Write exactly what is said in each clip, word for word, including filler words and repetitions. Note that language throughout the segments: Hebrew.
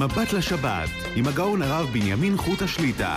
מבט לשבת, עם הגאון הרב בנימין חוט השליטה.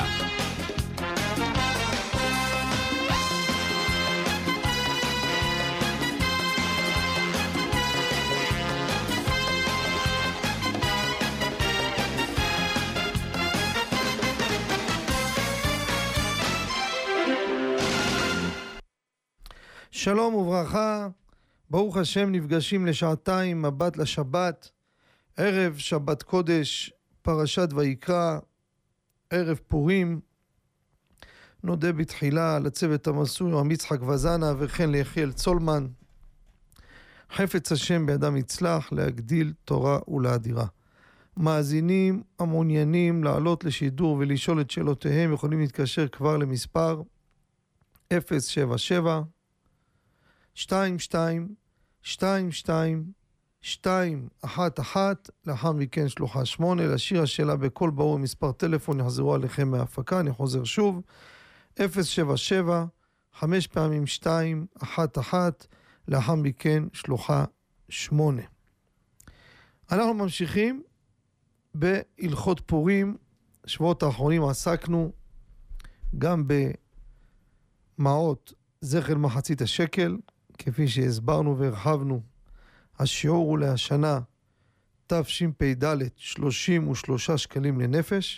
שלום וברכה, ברוך השם, נפגשים לשעתיים מבט לשבת, ערב שבת קודש, פרשת ויקרא, ערב פורים. נודה בתחילה לצוות המסור, עמי יצחק וזנה וכן ליחיאל צולמן. חפץ השם בידם יצלח להגדיל תורה ולאדירה. מאזינים המעוניינים לעלות לשידור ולשאול את שאלותיהם יכולים להתקשר כבר למספר אפס שבע שבע שתיים שתיים שתיים שתיים שתיים אחת אחת, לאחר מכן שלוחה שמונה. להשאיר השאלה בכל ברור מספר טלפון, יחזרו עליכם מההפקה. אני חוזר שוב, אפס שבע שבע חמש פעמים שתיים אחת אחת, לאחר מכן שלוחה שמונה. אנחנו ממשיכים בהלכות פורים. שבועות האחרונים עסקנו גם במעות זכר מחצית השקל, כפי שהסברנו והרחבנו. השיעור הוא להשנה תשפ"ד שלושים ושלושה שקלים לנפש.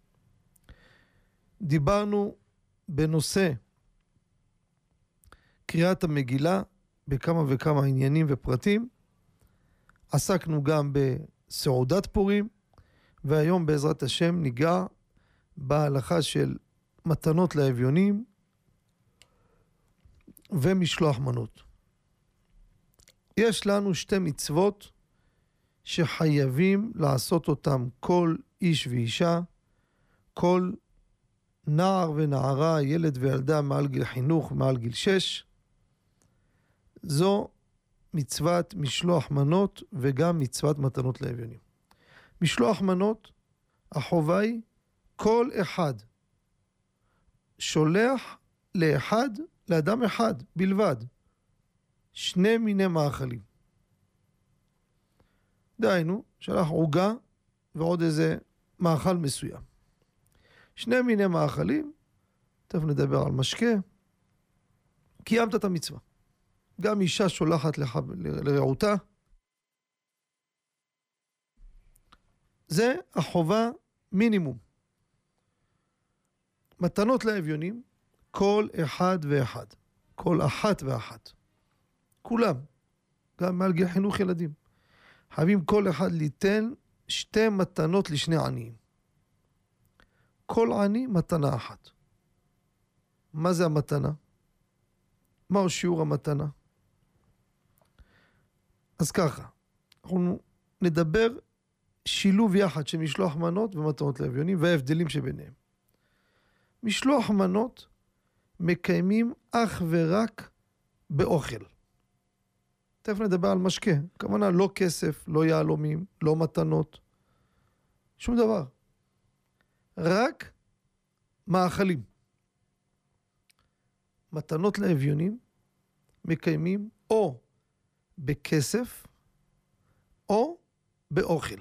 דיברנו בנושא קריאת המגילה בכמה וכמה עניינים ופרטים. עסקנו גם בסעודת פורים, והיום בעזרת השם ניגע בהלכה של מתנות לאביונים ומשלוח מנות. יש לנו שתי מצוות שחייבים לעשות אותם כל איש ואישה, כל נער ונערה, ילד וילדה מעל גיל חינוך, מעל גיל שש. זו מצוות משלוח מנות וגם מצוות מתנות לאביונים. משלוח מנות, החובה היא כל אחד שולח לאחד, לאדם אחד בלבד, שני מיני מאכלים. דהיינו, שלח עוגה ועוד איזה מאכל מסוים. שני מיני מאכלים, תכף נדבר על משקה. קיימת את המצווה. גם אישה שולחת לח... לרעותה. זה החובה מינימום. מתנות לאביונים, כל אחד ואחד. כל אחת ואחת. כולם, גם מעל גיל חינוך ילדים, חייבים כל אחד ליתן שתי מתנות לשני עניים. כל עני מתנה אחת. מה זה המתנה? מהו שיעור המתנה? אז ככה, אנחנו נדבר שילוב יחד של משלוח מנות ומתנות לאביונים וההבדלים שביניהם. משלוח מנות מקיימים אך ורק באוכל. תכף נדבר על משקה, כמובן לא כסף, לא יהלומים, לא מתנות, שום דבר. רק מאכלים. מתנות לאביונים מקיימים או בכסף או באוכל.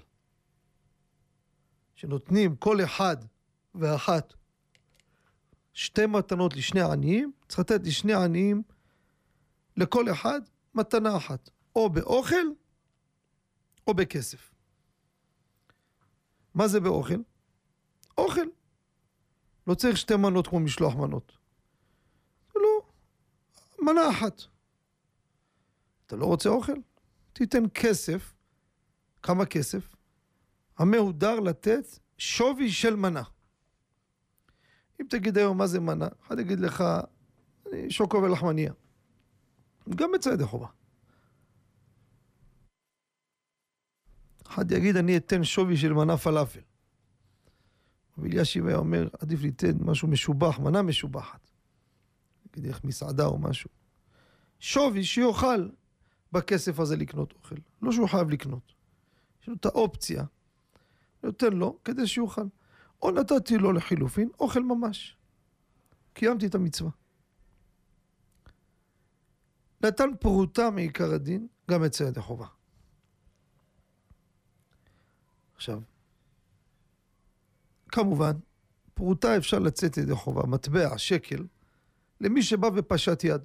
שנותנים כל אחד ואחת שתי מתנות לשני עניים, צריך לתת לשני עניים לכל אחד מתנה אחת, או באוכל או בכסף. מה זה באוכל? אוכל. לא צריך שתי מנות כמו משלוח מנות. לא, מנה אחת. אתה לא רוצה אוכל? תיתן כסף. כמה כסף? המהודר לתת שווי של מנה. אם תגיד היום מה זה מנה, אחד יגיד לך שוקו ולחמניה. גם בצד החובה. אחד יגיד אני אתן שווי של מנה פלאפל. ואלישיב היה אומר עדיף ליתן משהו משובח, מנה משובחת. נגיד איך מסעדה או משהו. שווי שיוכל בכסף הזה לקנות אוכל. לא שהוא חייב לקנות. יש לו את האופציה. נותן לו כדי שיוכל. או נתתי לו לחילופין אוכל ממש. קיימתי את המצווה. נתן פרוטה מעיקר הדין, גם את צייד החובה. עכשיו, כמובן, פרוטה אפשר לצאת ידי חובה, מטבע, שקל, למי שבא ופשט יד.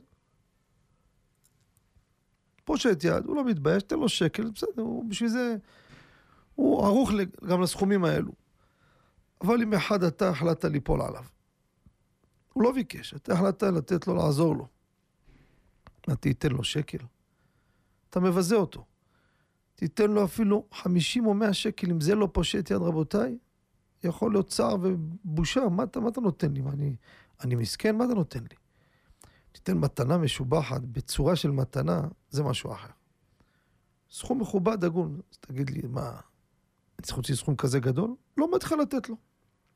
פושט יד, הוא לא מתבייש, תן לו שקל, בסדר, הוא בשביל זה, הוא ערוך גם לסכומים האלו. אבל אם אחד אתה החלטת ליפול עליו, הוא לא ביקש, אתה החלטת לתת לו, לעזור לו. אתה תיתן לו שקל, אתה מבזה אותו. תיתן לו אפילו חמישים או מאה שקל, אם זה לא פושט יד רבותיי, יכול להיות צער ובושה, מה אתה, מה אתה נותן לי? אני, אני מסכן, מה אתה נותן לי? תיתן מתנה משובחת, בצורה של מתנה, זה משהו אחר. סכום מכובד, הגון. אז תגיד לי, מה, אני צריך להוציא סכום כזה גדול? לא מתחיל לתת לו.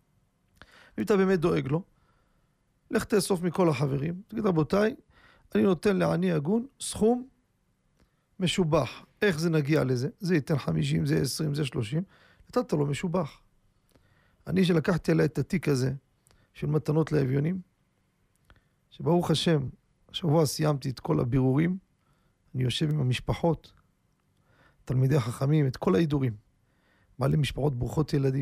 אם אתה באמת דואג לו, לך תאסוף מכל החברים, תגיד, רבותיי, אני נותן לעני הגון סכום משובח. איך זה נגיע לזה? זה ייתן חמישים, זה עשרים, זה שלושים. נתת לו משובח. אני שלקחתי עליי את התיק הזה, של מתנות לאביונים, שברוך השם, השבוע סיימתי את כל הבירורים, אני יושב עם המשפחות, תלמידי חכמים, את כל ההידורים, מעלה משפחות ברוכות ילדים,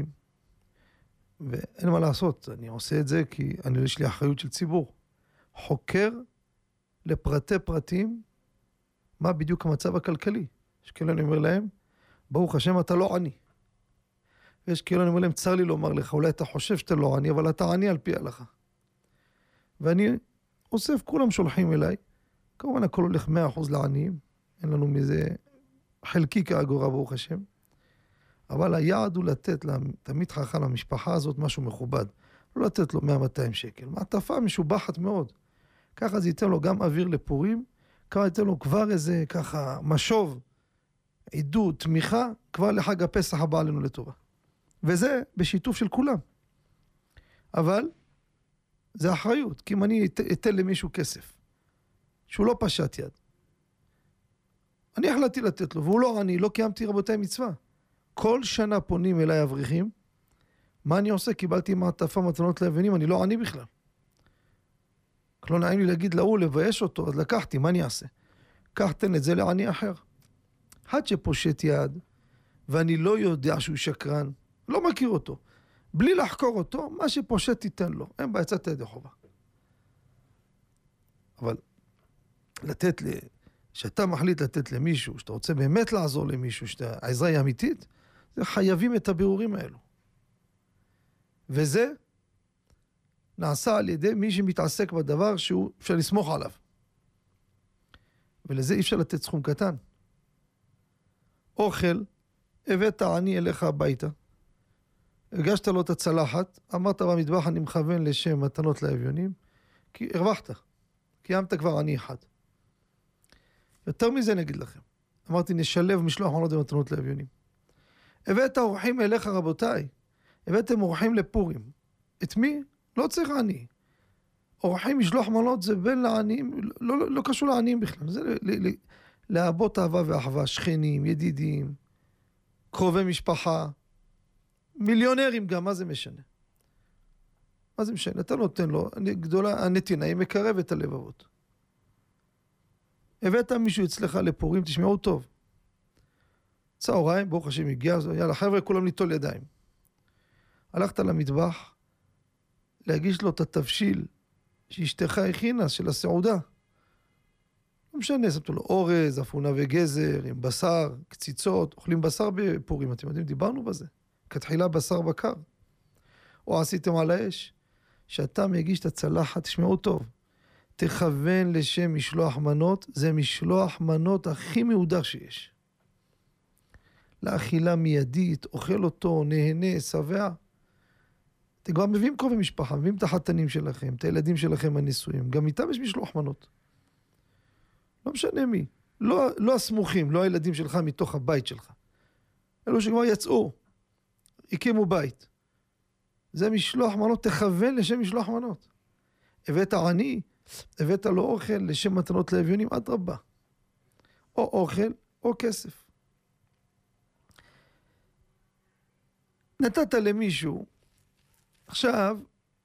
ואין מה לעשות, אני עושה את זה כי אני יש לי אחריות של ציבור, חוקר לפרטי פרטים, מה בדיוק המצב הכלכלי. יש כאילו אני אומר להם, ברוך השם אתה לא עני, ויש כאילו אני אומר להם, צר לי לומר לך, אולי אתה חושב שאתה לא עני, אבל אתה עני על פי ההלכה. ואני אוסף, כולם שולחים אליי, כמובן הכל הולך מאה אחוז לעניים, אין לנו מזה חלקי כאגורה ברוך השם, אבל היעד הוא לתת תמיד חכם למשפחה הזאת משהו מכובד, לא לתת לו מאה מאתיים שקל, מעטפה משובחת מאוד, ככה זה ייתן לו גם אוויר לפורים, ככה ייתן לו כבר איזה ככה משוב, עידוד, תמיכה, כבר לחג הפסח הבא עלינו לטובה. וזה בשיתוף של כולם. אבל זה אחריות, כי אם אני אתן למישהו כסף, שהוא לא פשט יד, אני החלטתי לתת לו, והוא לא עני, לא קיימתי רבותיי מצווה. כל שנה פונים אליי אברכים, מה אני עושה? קיבלתי מעטפה מתנות לאביונים, אני לא עני בכלל. לא נעים לי להגיד להוא, לבייש אותו, אז לקחתי, מה אני אעשה? קח תן את זה לעני אחר. עד שפושט יד, ואני לא יודע שהוא שקרן, לא מכיר אותו. בלי לחקור אותו, מה שפושט תיתן לו. אין בה יצאת ידי חובה. אבל לתת ל... שאתה מחליט לתת למישהו, שאתה רוצה באמת לעזור למישהו, שהעזרה היא אמיתית, זה חייבים את הבירורים האלו. וזה נעשה על ידי מי שמתעסק בדבר שהוא אפשר לסמוך עליו. ולזה אי אפשר לתת סכום קטן. אוכל, הבאת עני אליך הביתה, הגשת לו את הצלחת, אמרת במטבח אני מכוון לשם מתנות לאביונים, כי הרווחת, קיימת כבר עני אחד. יותר מזה נגיד לכם, אמרתי נשלב משלוח מנות ומתנות לאביונים. הבאת אורחים אליך רבותיי, הבאתם אורחים לפורים. את מי? לא צריך עני. אורחים משלוח מנות זה בין לעניים, לא, לא, לא קשור לעניים בכלל, זה ל, ל, להבות אהבה ואחווה, שכנים, ידידים, קרובי משפחה, מיליונרים גם, מה זה משנה? מה זה משנה? אתה נותן לו, גדולה, הנתינה היא מקרבת את הלבבות. הבאת מישהו אצלך לפורים, תשמעו טוב. צהריים, ברוך השם הגיע, יאללה חבר'ה, כולם ניטול ידיים. הלכת למטבח, להגיש לו את התבשיל שאשתך הכינה, של הסעודה. לא משנה, שמת לו אורז, אפונה וגזר, עם בשר, קציצות, אוכלים בשר בפורים, אתם יודעים, דיברנו בזה. כתחילה בשר בקר. או עשיתם על האש, שאתה מגיש את הצלחת, תשמעו טוב, תכוון לשם משלוח מנות, זה משלוח מנות הכי מהודח שיש. לאכילה מיידית, אוכל אותו, נהנה, שבע. אתם כבר מביאים קרובי משפחה, מביאים את החתנים שלכם, את הילדים שלכם הנישואים, גם איתם יש משלוח מנות. לא משנה מי, לא, לא הסמוכים, לא הילדים שלך מתוך הבית שלך. אלו שכבר יצאו, הקימו בית. זה משלוח מנות, תכוון לשם משלוח מנות. הבאת עני, הבאת לו אוכל לשם מתנות לאביונים, עד רבה. או אוכל או כסף. נתת למישהו, עכשיו,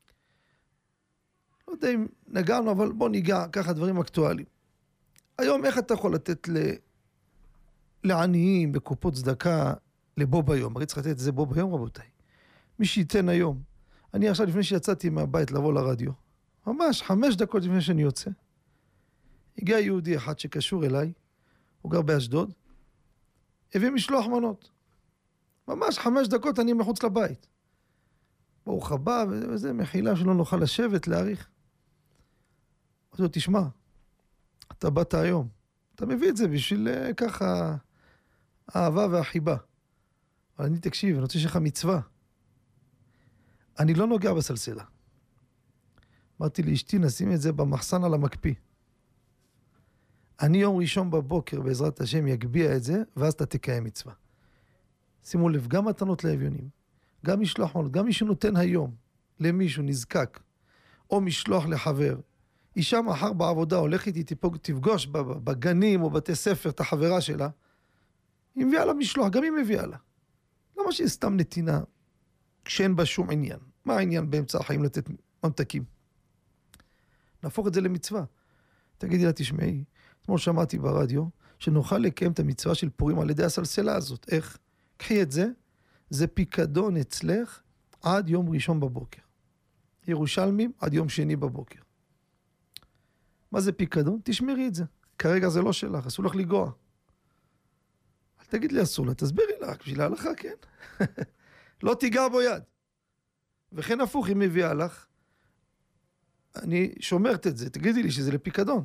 לא יודע אם נגענו, אבל בוא ניגע ככה דברים אקטואליים. היום איך אתה יכול לתת ל... לעניים בקופות צדקה לבוא ביום? הרי צריך לתת את זה בוא ביום רבותיי. מי שייתן היום. אני עכשיו לפני שיצאתי מהבית לבוא לרדיו, ממש חמש דקות לפני שאני יוצא, הגיע יהודי אחד שקשור אליי, הוא גר באשדוד, הביא משלוח מנות. ממש חמש דקות אני מחוץ לבית. ברוך הבא, וזה מחילה שלא נוכל לשבת, להאריך. אז הוא תשמע, אתה באת היום, אתה מביא את זה בשביל ככה אהבה והחיבה. אבל אני תקשיב, אני רוצה שלך מצווה. אני לא נוגע בסלסלה. אמרתי לאשתי, נשים את זה במחסן על המקפיא. אני יום ראשון בבוקר, בעזרת השם, יגביע את זה, ואז אתה תקיים מצווה. שימו לב, גם מתנות לאביונים, גם משלוח מנות, גם מי שנותן היום למישהו נזקק, או משלוח לחבר, אישה מחר בעבודה הולכת, היא תפגוש בגנים או בתי ספר את החברה שלה, היא מביאה לה משלוח, גם היא מביאה לה. למה שהיא סתם נתינה כשאין בה שום עניין? מה העניין באמצע החיים לתת ממתקים? נהפוך את זה למצווה. תגידי לה, תשמעי, אתמול שמעתי ברדיו שנוכל לקיים את המצווה של פורים על ידי הסלסלה הזאת. איך? קחי את זה, זה פיקדון אצלך עד יום ראשון בבוקר. ירושלמים עד יום שני בבוקר. מה זה פיקדון? תשמרי את זה. כרגע זה לא שלך, אסור לך לגוע. אל תגיד לי אסור לה, תסבירי לך, בשביל ההלכה, כן. לא תיגע בו יד. וכן הפוך, אם מביאה לך, אני שומרת את זה, תגידי לי שזה לפיקדון.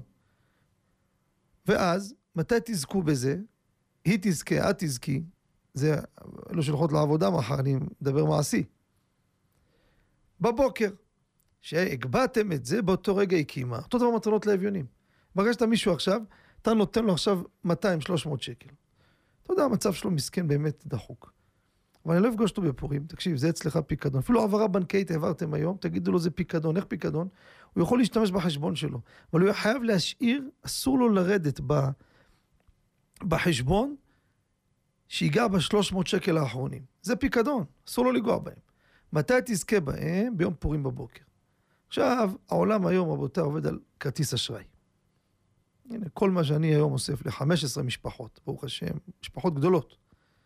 ואז, מתי תזכו בזה? היא תזכה, את תזכי, זה לא שלחות לעבודה מחר, אני מדבר מעשי. בבוקר, שהגבעתם את זה, באותו רגע הקימה. אותו דבר מתנות לאביונים. ברגשת מישהו עכשיו, אתה נותן לו עכשיו מאתיים שלוש מאות שקל. אתה יודע, המצב שלו מסכן באמת דחוק. אבל אני לא אפגוש אותו בפורים, תקשיב, זה אצלך פיקדון. אפילו העברה בנקאית העברתם היום, תגידו לו זה פיקדון, איך פיקדון? הוא יכול להשתמש בחשבון שלו, אבל הוא חייב להשאיר, אסור לו לרדת ב, בחשבון, שיגע ב-שלוש מאות שקל האחרונים. זה פיקדון, אסור לו לגוע בהם. מתי תזכה בהם? ביום פורים בבוקר. עכשיו, העולם היום, רבותיי, עובד על כרטיס אשראי. הנה, כל מה שאני היום אוסף ל-חמש עשרה משפחות, ברוך השם, משפחות גדולות.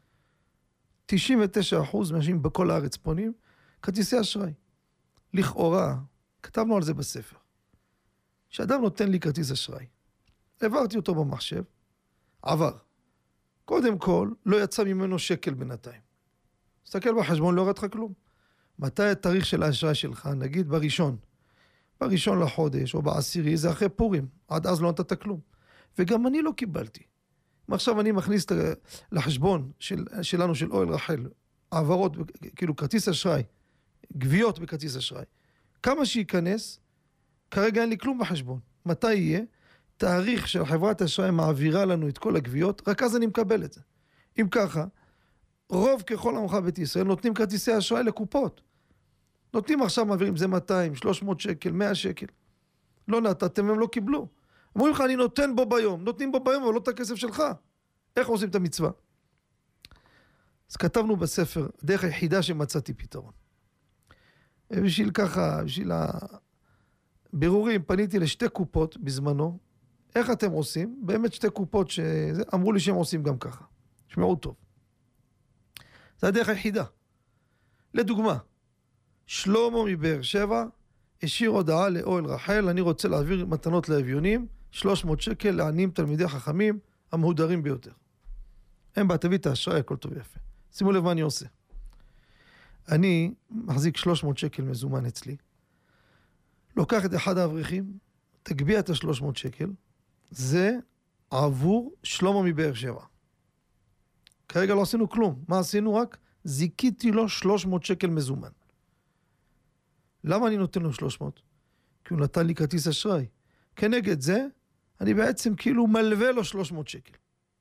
תשעים ותשעה אחוז מהאנשים בכל הארץ פונים, כרטיסי אשראי. לכאורה, כתבנו על זה בספר. שאדם נותן לי כרטיס אשראי. העברתי אותו במחשב, עבר. קודם כל, לא יצא ממנו שקל בינתיים. תסתכל בחשבון, לא ירד לך כלום. מתי התאריך של האשראי שלך? נגיד בראשון. בראשון לחודש או בעשירי, זה אחרי פורים. עד אז לא נתת כלום. וגם אני לא קיבלתי. עכשיו אני מכניס לחשבון של, שלנו, של אוהל רחל, העברות, כאילו כרטיס אשראי, גביות בכרטיס אשראי. כמה שייכנס, כרגע אין לי כלום בחשבון. מתי יהיה? תאריך של חברת אשראי מעבירה לנו את כל הגביות, רק אז אני מקבל את זה. אם ככה, רוב ככל עמך בית ישראל נותנים כרטיסי אשראי לקופות. נותנים עכשיו, מעבירים זה מאתיים, שלוש מאות שקל, מאה שקל. לא נתתם, הם לא קיבלו. אומרים לך, אני נותן בו ביום. נותנים בו ביום, אבל לא את הכסף שלך. איך עושים את המצווה? אז כתבנו בספר, דרך היחידה שמצאתי פתרון. בשביל ככה, בשביל הבירורים, פניתי לשתי קופות בזמנו. איך אתם עושים? באמת שתי קופות שאמרו לי שהם עושים גם ככה. שמעו טוב. זה הדרך היחידה. לדוגמה, שלמה מבאר שבע השאיר הודעה לאוהל רחל, אני רוצה להעביר מתנות לאביונים, שלוש מאות שקל לעניים תלמידי חכמים המהודרים ביותר. אין בה, תביא את האשראי, הכל טוב יפה. שימו לב מה אני עושה. אני מחזיק שלוש מאות שקל מזומן אצלי, לוקח את אחד האברכים, תגביע את ה-שלוש מאות שקל, זה עבור שלמה מבאר שבע. כרגע לא עשינו כלום. מה עשינו? רק זיקיתי לו שלוש מאות שקל מזומן. למה אני נותן לו שלוש מאות? כי הוא נתן לי כרטיס אשראי. כנגד זה, אני בעצם כאילו מלווה לו שלוש מאות שקל.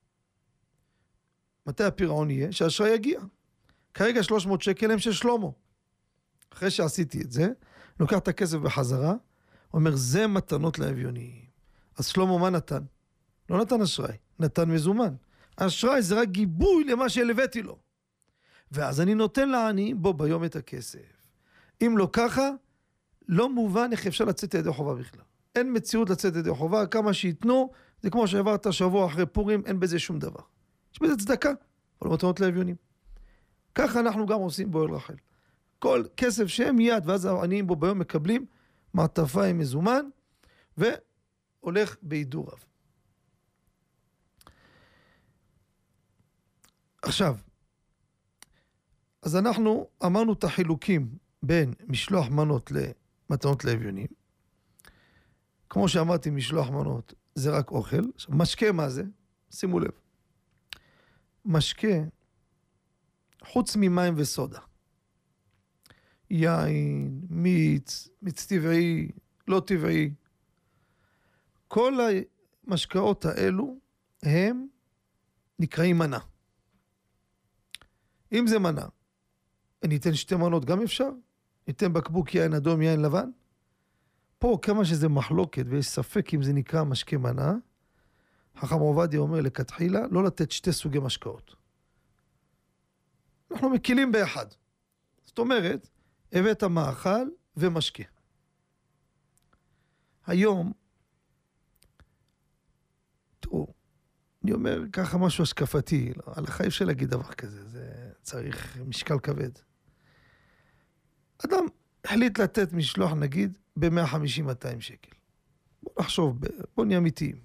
מתי הפירעון יהיה? שהאשראי יגיע. כרגע שלוש מאות שקל הם של שלמה. אחרי שעשיתי את זה, לוקח את הכסף בחזרה, אומר, זה מתנות לאביונים. אז שלמה מה נתן? לא נתן אשראי, נתן מזומן. אשראי זה רק גיבוי למה שהלוויתי לו. ואז אני נותן לעני בו ביום את הכסף. אם לא ככה, לא מובן איך אפשר לצאת ידי חובה בכלל. אין מציאות לצאת ידי חובה, כמה שיתנו, זה כמו שעברת שבוע אחרי פורים, אין בזה שום דבר. יש בזה צדקה, אבל מתנות לאביונים. ככה אנחנו גם עושים באוהל רחל. כל כסף שהם מיד, ואז העניים בו ביום מקבלים מעטפה עם מזומן, והולך בהידור רב. עכשיו, אז אנחנו אמרנו את החילוקים בין משלוח מנות למתנות לאביונים. כמו שאמרתי, משלוח מנות זה רק אוכל. עכשיו, משקה מה זה? שימו לב. משקה, חוץ ממים וסודה. יין, מיץ, מיץ טבעי, לא טבעי. כל המשקאות האלו הם נקראים מנה. אם זה מנה, ניתן שתי מנות גם אפשר? ניתן בקבוק יין אדום, יין לבן? פה כמה שזה מחלוקת ויש ספק אם זה נקרא משקה מנה, חכם עובדיה אומר לכתחילה לא לתת שתי סוגי משקאות. אנחנו מקילים באחד. זאת אומרת, הבאת מאכל ומשקה. היום, תראו, אני אומר ככה משהו השקפתי, לא, על החיים של להגיד דבר כזה, זה צריך משקל כבד. אדם החליט לתת משלוח נגיד ב-מאה וחמישים עד מאתיים שקל. בוא נחשוב, בוא נהיה אמיתיים.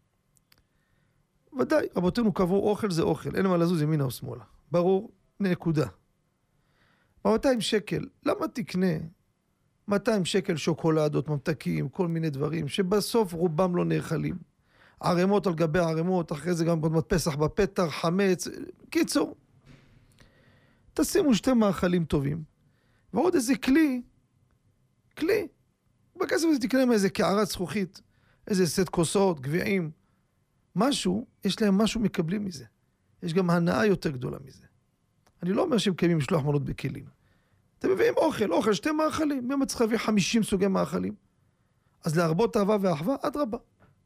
ודאי, רבותינו קבעו אוכל זה אוכל, אין מה לזוז ימינה או שמאלה. ברור, נקודה. ב-מאתיים שקל, למה תקנה מאתיים שקל שוקולדות, ממתקים, כל מיני דברים, שבסוף רובם לא נאכלים. ערימות על גבי ערימות, אחרי זה גם פסח בפתח, חמץ, קיצור. תשימו שתי מאכלים טובים, ועוד איזה כלי, כלי, בכסף הזה תקנה מאיזה קערת זכוכית, איזה סט כוסות, גביעים, משהו, יש להם משהו מקבלים מזה. יש גם הנאה יותר גדולה מזה. אני לא אומר שהם קיימים משלוח מנות בכלים. אתם מביאים אוכל, אוכל, שתי מאכלים, מי צריך להביא חמישים סוגי מאכלים? אז להרבות אהבה ואחווה, עד רבה.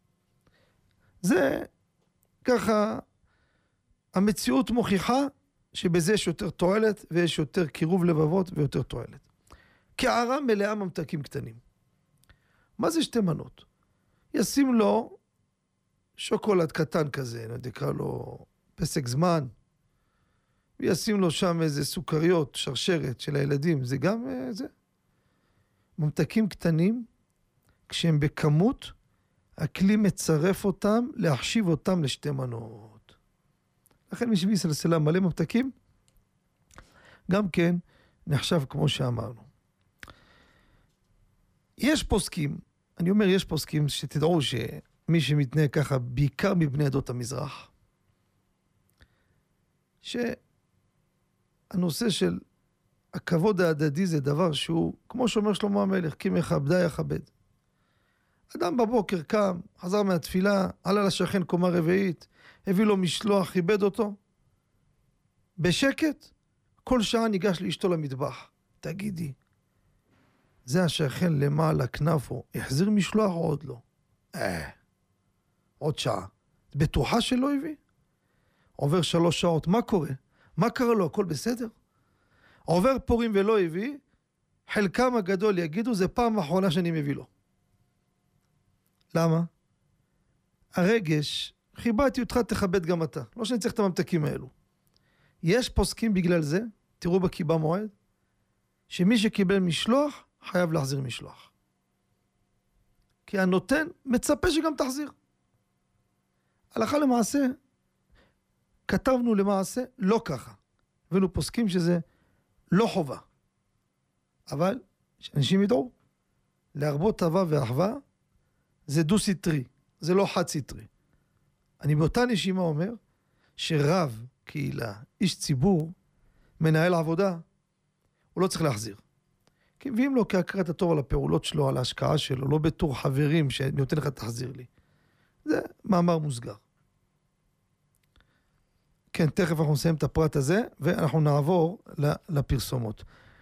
זה ככה, המציאות מוכיחה שבזה יש יותר תועלת ויש יותר קירוב לבבות ויותר תועלת. קערה מלאה ממתקים קטנים. מה זה שתי מנות? ישים לו שוקולד קטן כזה, נקרא לו פסק זמן, וישים לו שם איזה סוכריות, שרשרת של הילדים, זה גם זה. ממתקים קטנים, כשהם בכמות, הכלי מצרף אותם, להחשיב אותם לשתי מנות. לכן משבי סלסלה מלא ממתקים, גם כן נחשב כמו שאמרנו. יש פוסקים, אני אומר יש פוסקים שתדעו שמי שמתנהג ככה, בעיקר מבני עדות המזרח, שהנושא של הכבוד ההדדי זה דבר שהוא, כמו שאומר שלמה המלך, כי מכבדה יכבד. אדם בבוקר קם, חזר מהתפילה, עלה לשכן קומה רביעית, הביא לו משלוח, חיבד אותו. בשקט, כל שעה ניגש לאשתו למטבח. תגידי, זה השכן למעלה כנפו, החזיר משלוח או עוד לא? אה, עוד שעה. בטוחה שלא הביא? עובר שלוש שעות, מה קורה? מה קרה לו? הכל בסדר? עובר פורים ולא הביא, חלקם הגדול יגידו, זה פעם האחרונה שאני מביא לו. למה? הרגש, חיבדתי אותך, תכבד גם אתה. לא שאני צריך את הממתקים האלו. יש פוסקים בגלל זה, תראו בקיבה מועד, שמי שקיבל משלוח, חייב להחזיר משלוח. כי הנותן מצפה שגם תחזיר. הלכה למעשה, כתבנו למעשה לא ככה. ואנו פוסקים שזה לא חובה. אבל, שאנשים ידעו, להרבות אהבה ואחווה, זה דו סטרי, זה לא חד סטרי. אני באותה נשימה אומר, שרב קהילה, איש ציבור, מנהל עבודה, הוא לא צריך להחזיר. כי מביאים לו כהכרת הטוב על הפעולות שלו, על ההשקעה שלו, לא בתור חברים שאני נותן לך תחזיר לי. זה מאמר מוסגר. כן, תכף אנחנו נסיים את הפרט הזה, ואנחנו נעבור לפרסומות.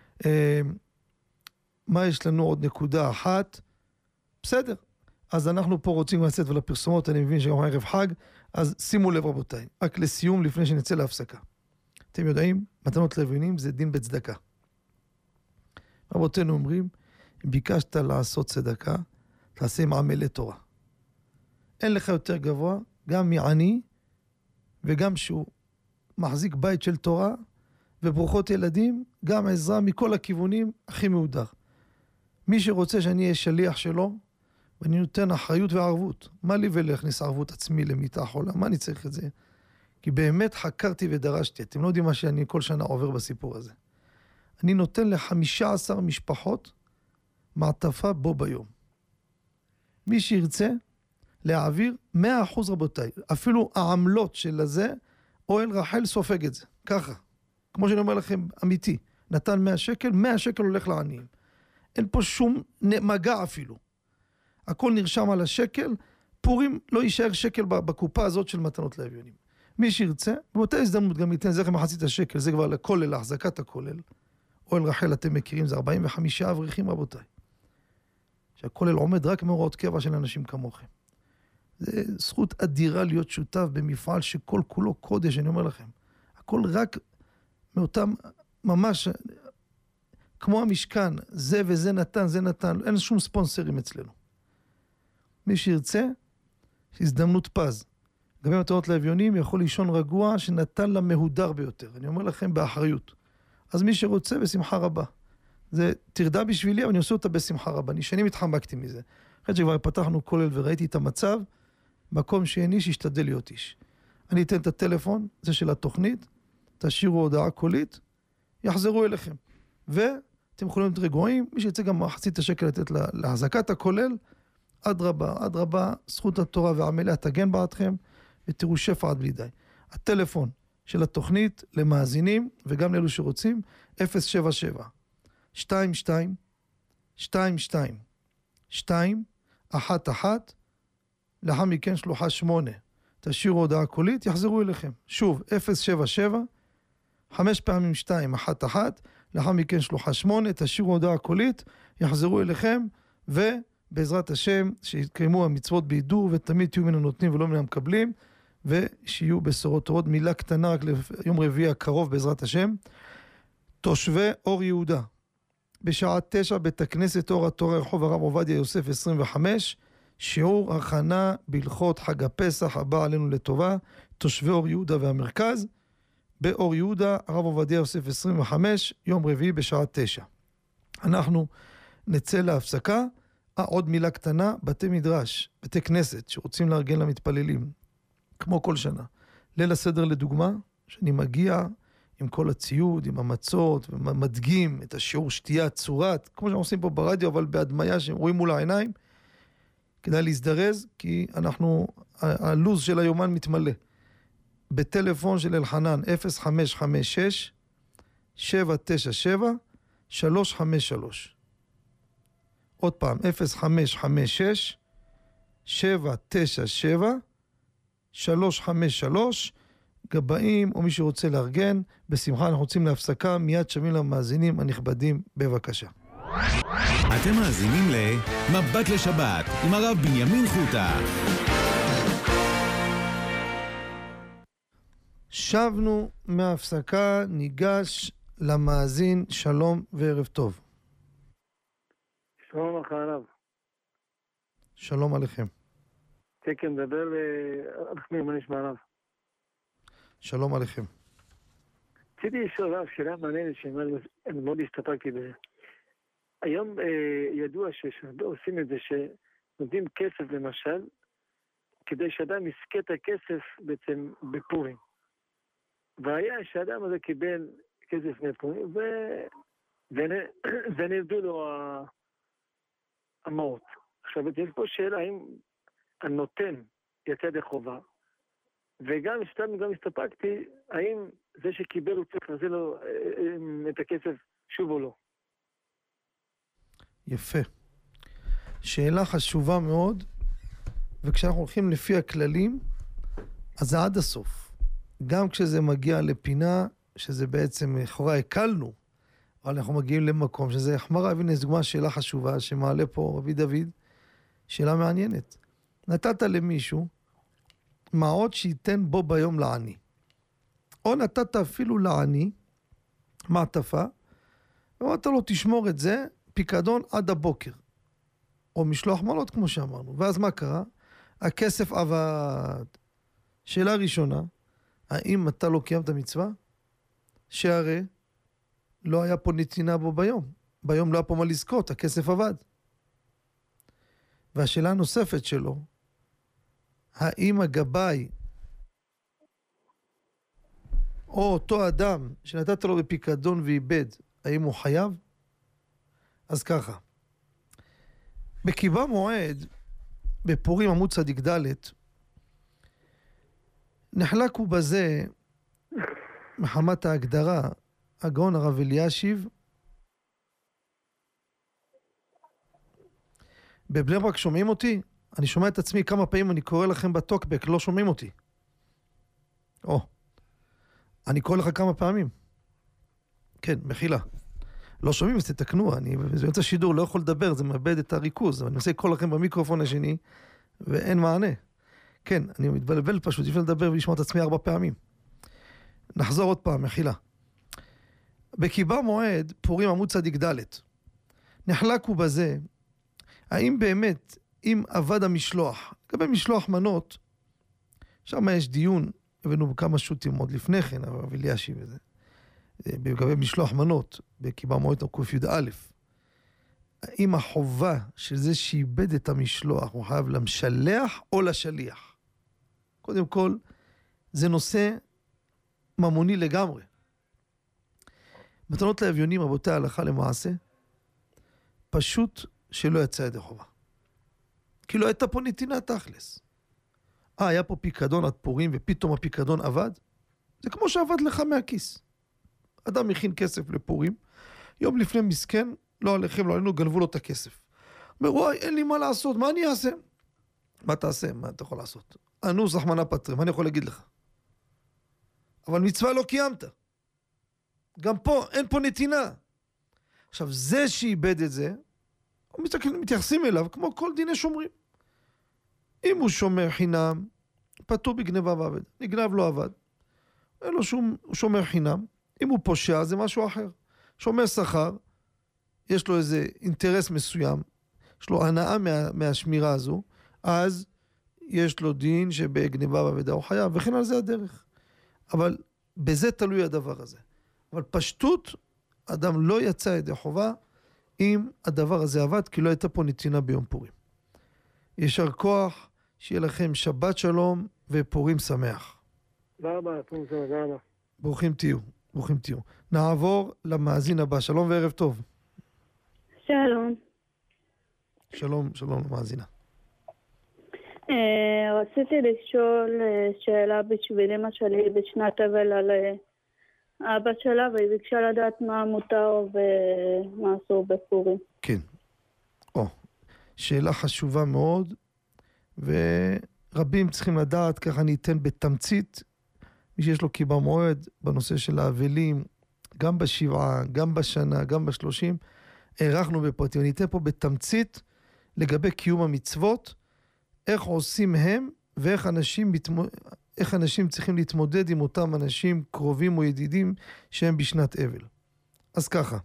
מה יש לנו עוד נקודה אחת? בסדר. אז אנחנו פה רוצים לצאת ולפרסומות, אני מבין שגם ערב חג, אז שימו לב רבותיי, רק לסיום לפני שנצא להפסקה. אתם יודעים, מתנות לאביונים זה דין בצדקה. רבותינו אומרים, אם ביקשת לעשות צדקה, תעשה עם עמלי תורה. אין לך יותר גבוה, גם מעני, וגם שהוא מחזיק בית של תורה, וברוכות ילדים, גם עזרה מכל הכיוונים הכי מהודר. מי שרוצה שאני אהיה שליח שלו, ואני נותן אחריות וערבות. מה לי ולהכניס ערבות עצמי למיטה חולה? מה אני צריך את זה? כי באמת חקרתי ודרשתי. אתם לא יודעים מה שאני כל שנה עובר בסיפור הזה. אני נותן ל-חמש עשרה משפחות מעטפה בו ביום. מי שירצה להעביר מאה אחוז רבותיי. אפילו העמלות של הזה, אוהל רחל סופג את זה. ככה. כמו שאני אומר לכם, אמיתי. נתן מאה שקל, מאה שקל הולך לעניים. אין פה שום מגע אפילו. הכל נרשם על השקל, פורים לא יישאר שקל בקופה הזאת של מתנות לאביונים. מי שירצה, באותה הזדמנות גם ייתן זכר מחצית השקל, זה כבר לכולל, להחזקת הכולל. אוהל רחל אתם מכירים, זה ארבעים וחמישה אברכים רבותיי. שהכולל עומד רק מהוראות קבע של אנשים כמוכם. זה זכות אדירה להיות שותף במפעל שכל כולו קודש, אני אומר לכם. הכל רק מאותם, ממש, כמו המשכן, זה וזה נתן, זה נתן, אין שום ספונסרים אצלנו. מי שירצה, הזדמנות פז. גם במתנות לאביונים יכול לישון רגוע שנתן לה מהודר ביותר. אני אומר לכם באחריות. אז מי שרוצה, בשמחה רבה. זה תרדה בשבילי, אבל אני עושה אותה בשמחה רבה. אני שנים התחמקתי מזה. אחרי שכבר פתחנו כולל וראיתי את המצב, מקום שאין איש, ישתדל להיות איש. אני אתן את הטלפון, זה של התוכנית, תשאירו הודעה קולית, יחזרו אליכם. ואתם יכולים להיות רגועים, מי שיצא גם מחצית השקל לתת לה, להחזקת הכולל, עד רבה, עד רבה, זכות התורה והעמליה תגן בעדכם, ותראו שפע עד בלי די. הטלפון של התוכנית למאזינים, וגם לאלו שרוצים, אפס שבע שבע, שתיים שתיים, שתיים שתיים, שתיים, אחת אחת, לאחר מכן שלוחה שמונה. תשאירו הודעה קולית, יחזרו אליכם. שוב, אפס שבע שבע, חמש פעמים שתיים, אחת אחת, לאחר מכן שלוחה שמונה, תשאירו הודעה קולית, יחזרו אליכם, ובעזרת השם, שיתקיימו המצוות בידור, ותמיד תהיו מן הנותנים ולא מן המקבלים, ושיהיו בשורות טובות. מילה קטנה רק ליום רביעי הקרוב בעזרת השם. תושבי אור יהודה, בשעה תשע בית הכנסת אור התורה רחוב הרב עובדיה יוסף עשרים וחמש, שיעור הכנה בהלכות חג הפסח הבא עלינו לטובה, תושבי אור יהודה והמרכז, באור יהודה הרב עובדיה יוסף עשרים וחמש, יום רביעי בשעה תשע. אנחנו נצא להפסקה. אה, עוד מילה קטנה, בתי מדרש, בתי כנסת שרוצים לארגן למתפללים, כמו כל שנה. ליל הסדר לדוגמה, שאני מגיע עם כל הציוד, עם המצות, ומדגים את השיעור שתייה צורת, כמו שאנחנו עושים פה ברדיו, אבל בהדמיה שהם רואים מול העיניים, כדאי להזדרז, כי אנחנו, הלוז של היומן מתמלא. בטלפון של אלחנן, אפס חמש חמש שש, שבע תשע שבע, שלוש חמש שלוש. עוד פעם, אפס חמש חמש שש, שבע תשע שבע, שלוש חמש שלוש, גבאים או מי שרוצה לארגן, בשמחה. אנחנו רוצים להפסקה, מיד שמים למאזינים הנכבדים, בבקשה. אתם מאזינים למבט לשבת עם הרב בנימין חוטה. שבנו מההפסקה, ניגש למאזין. שלום וערב טוב. שלום לך הרב. שלום עליכם. תקן מדבר לחמי מה נשמע הרב. שלום עליכם. רציתי לשאול הרב שאלה מעניינת שאני מאוד הסתפקתי בזה. היום ידוע שעושים את זה שנותנים כסף למשל, כדי שאדם יזכה את הכסף בעצם בפורים. והיה שהאדם הזה קיבל כסף בפורים, ונרדו לו המעות. עכשיו, יש פה שאלה האם הנותן יצא ידי חובה, וגם שתיים גם הסתפקתי, האם זה שקיבל הוא צריך להחזיר לו את הכסף שוב או לא. יפה. שאלה חשובה מאוד, וכשאנחנו הולכים לפי הכללים, אז זה עד הסוף. גם כשזה מגיע לפינה, שזה בעצם לכאורה הקלנו, אבל אנחנו מגיעים למקום שזה החמרה. הנה דוגמה, שאלה חשובה שמעלה פה רבי דוד, שאלה מעניינת. נתת למישהו מעות שייתן בו ביום לעני, או נתת אפילו לעני מעטפה, ואמרת לו תשמור את זה פיקדון עד הבוקר, או משלוח מנות כמו שאמרנו. ואז מה קרה? הכסף עבד. שאלה ראשונה, האם אתה לא קיימת מצווה? שהרי לא היה פה נתינה בו ביום. ביום לא היה פה מה לזכות, הכסף עבד. והשאלה הנוספת שלו, האם הגבאי או אותו אדם שנתת לו בפיקדון ואיבד, האם הוא חייב? אז ככה, בקיבה מועד, בפורים עמוד צדיק ד', נחלק הוא בזה, מחמת ההגדרה, הגאון הרב אלישיב, בבני ברק שומעים אותי? אני שומע את עצמי כמה פעמים, אני קורא לכם בטוקבק, לא שומעים אותי. או, אני קורא לך כמה פעמים. כן, מחילה. לא שומעים, אז תתקנו, אני באמצע שידור לא יכול לדבר, זה מאבד את הריכוז, אבל אני מנסה לקרוא לכם במיקרופון השני, ואין מענה. כן, אני מתבלבל פשוט, אפשר לדבר ולשמוע את עצמי ארבע פעמים. נחזור עוד פעם, מחילה. בקיבה מועד, פורים עמוד צדיק ד', נחלק הוא בזה, האם באמת, אם עבד המשלוח, לגבי משלוח מנות, שם יש דיון, הבאנו כמה שוטים עוד לפני כן, הרב אלישיב וזה, לגבי משלוח מנות, בקיבה מועד ק"יא, האם החובה של זה שאיבד את המשלוח, הוא חייב למשלח או לשליח? קודם כל, זה נושא ממוני לגמרי. מתנות לאביונים, רבותי, הלכה למעשה, פשוט שלא יצא ידי חובה. כי לא הייתה פה נתינה תכלס. אה, היה פה פיקדון עד פורים, ופתאום הפיקדון עבד? זה כמו שעבד לך מהכיס. אדם מכין כסף לפורים, יום לפני מסכן, לא עליכם, לא עלינו, גנבו לו את הכסף. אומר, וואי, אין לי מה לעשות, מה אני אעשה? מה תעשה? מה אתה יכול לעשות? אנוס רחמנא פטרי, מה אני יכול להגיד לך? אבל מצווה לא קיימת. גם פה, אין פה נתינה. עכשיו, זה שאיבד את זה, מתייחסים אליו כמו כל דיני שומרים. אם הוא שומר חינם, פטור בגנבה ועבד. נגנב לא עבד. אין לו שום, הוא שומר חינם. אם הוא פושע, זה משהו אחר. שומר שכר, יש לו איזה אינטרס מסוים, יש לו הנאה מה, מהשמירה הזו, אז יש לו דין שבגנבה ועבדה הוא חייב, וכן על זה הדרך. אבל בזה תלוי הדבר הזה. אבל פשטות, אדם לא יצא ידי חובה, אם הדבר הזה עבד, כי לא הייתה פה נתינה ביום פורים. ישר כוח, שיהיה לכם שבת שלום ופורים שמח. תודה רבה, פורים שמח, תודה רבה. ברוכים תהיו, ברוכים תהיו. נעבור למאזין הבא, שלום וערב טוב. שלום. שלום, שלום למאזינה. רציתי לשאול שאלה בשביל אמא שלי בשנת אבל על אבא שלה, והיא ביקשה לדעת מה מותר ומה אסור בפורים. כן. או, שאלה חשובה מאוד, ורבים צריכים לדעת, ככה אני אתן בתמצית, מי שיש לו קיבה מועד בנושא של האבלים, גם בשבעה, גם בשנה, גם בשלושים, הערכנו בפרטים. אני אתן פה בתמצית לגבי קיום המצוות, איך עושים הם, ואיך אנשים, מתמוד... איך אנשים צריכים להתמודד עם אותם אנשים קרובים או ידידים שהם בשנת אבל. אז ככה,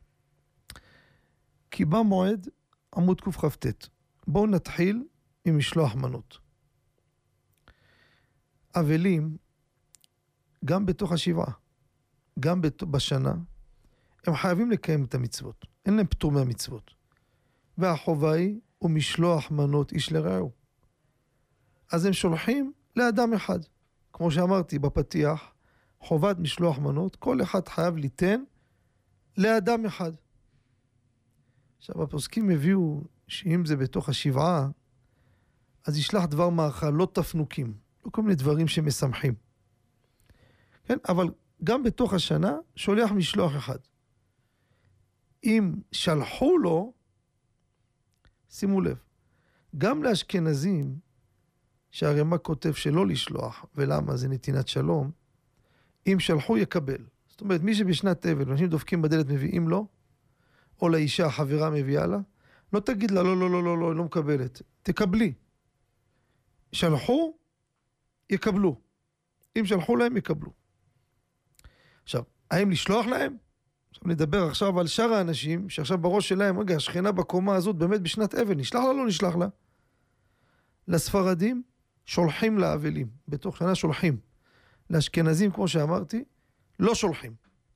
קיבה מועד, עמוד קכ"ט. בואו נתחיל עם משלוח מנות. אבלים, גם בתוך השבעה, גם בשנה, הם חייבים לקיים את המצוות. אין להם פטור מהמצוות. והחובה היא, הוא משלוח מנות איש לרעהו. אז הם שולחים לאדם אחד. כמו שאמרתי בפתיח, חובת משלוח מנות, כל אחד חייב ליתן לאדם אחד. עכשיו, הפוסקים הביאו שאם זה בתוך השבעה, אז ישלח דבר מאכל, לא תפנוקים, לא כל מיני דברים שמשמחים. כן? אבל גם בתוך השנה, שולח משלוח אחד. אם שלחו לו, שימו לב, גם לאשכנזים, שהרמ"א כותב שלא לשלוח, ולמה זה נתינת שלום, אם שלחו יקבל. זאת אומרת, מי שבשנת אבל, אנשים דופקים בדלת מביאים לו, או לאישה החברה מביאה לה, לא תגיד לה, לא, לא, לא, לא, לא, לא מקבלת. תקבלי. שלחו, יקבלו. אם שלחו להם, יקבלו. עכשיו, האם לשלוח להם? עכשיו נדבר עכשיו על שאר האנשים, שעכשיו בראש שלהם, רגע, השכנה בקומה הזאת באמת בשנת אבל, נשלח לה, לא נשלח לה. לספרדים, שולחים לאבלים, בתוך שנה שולחים. לאשכנזים, כמו שאמרתי, לא שולחים.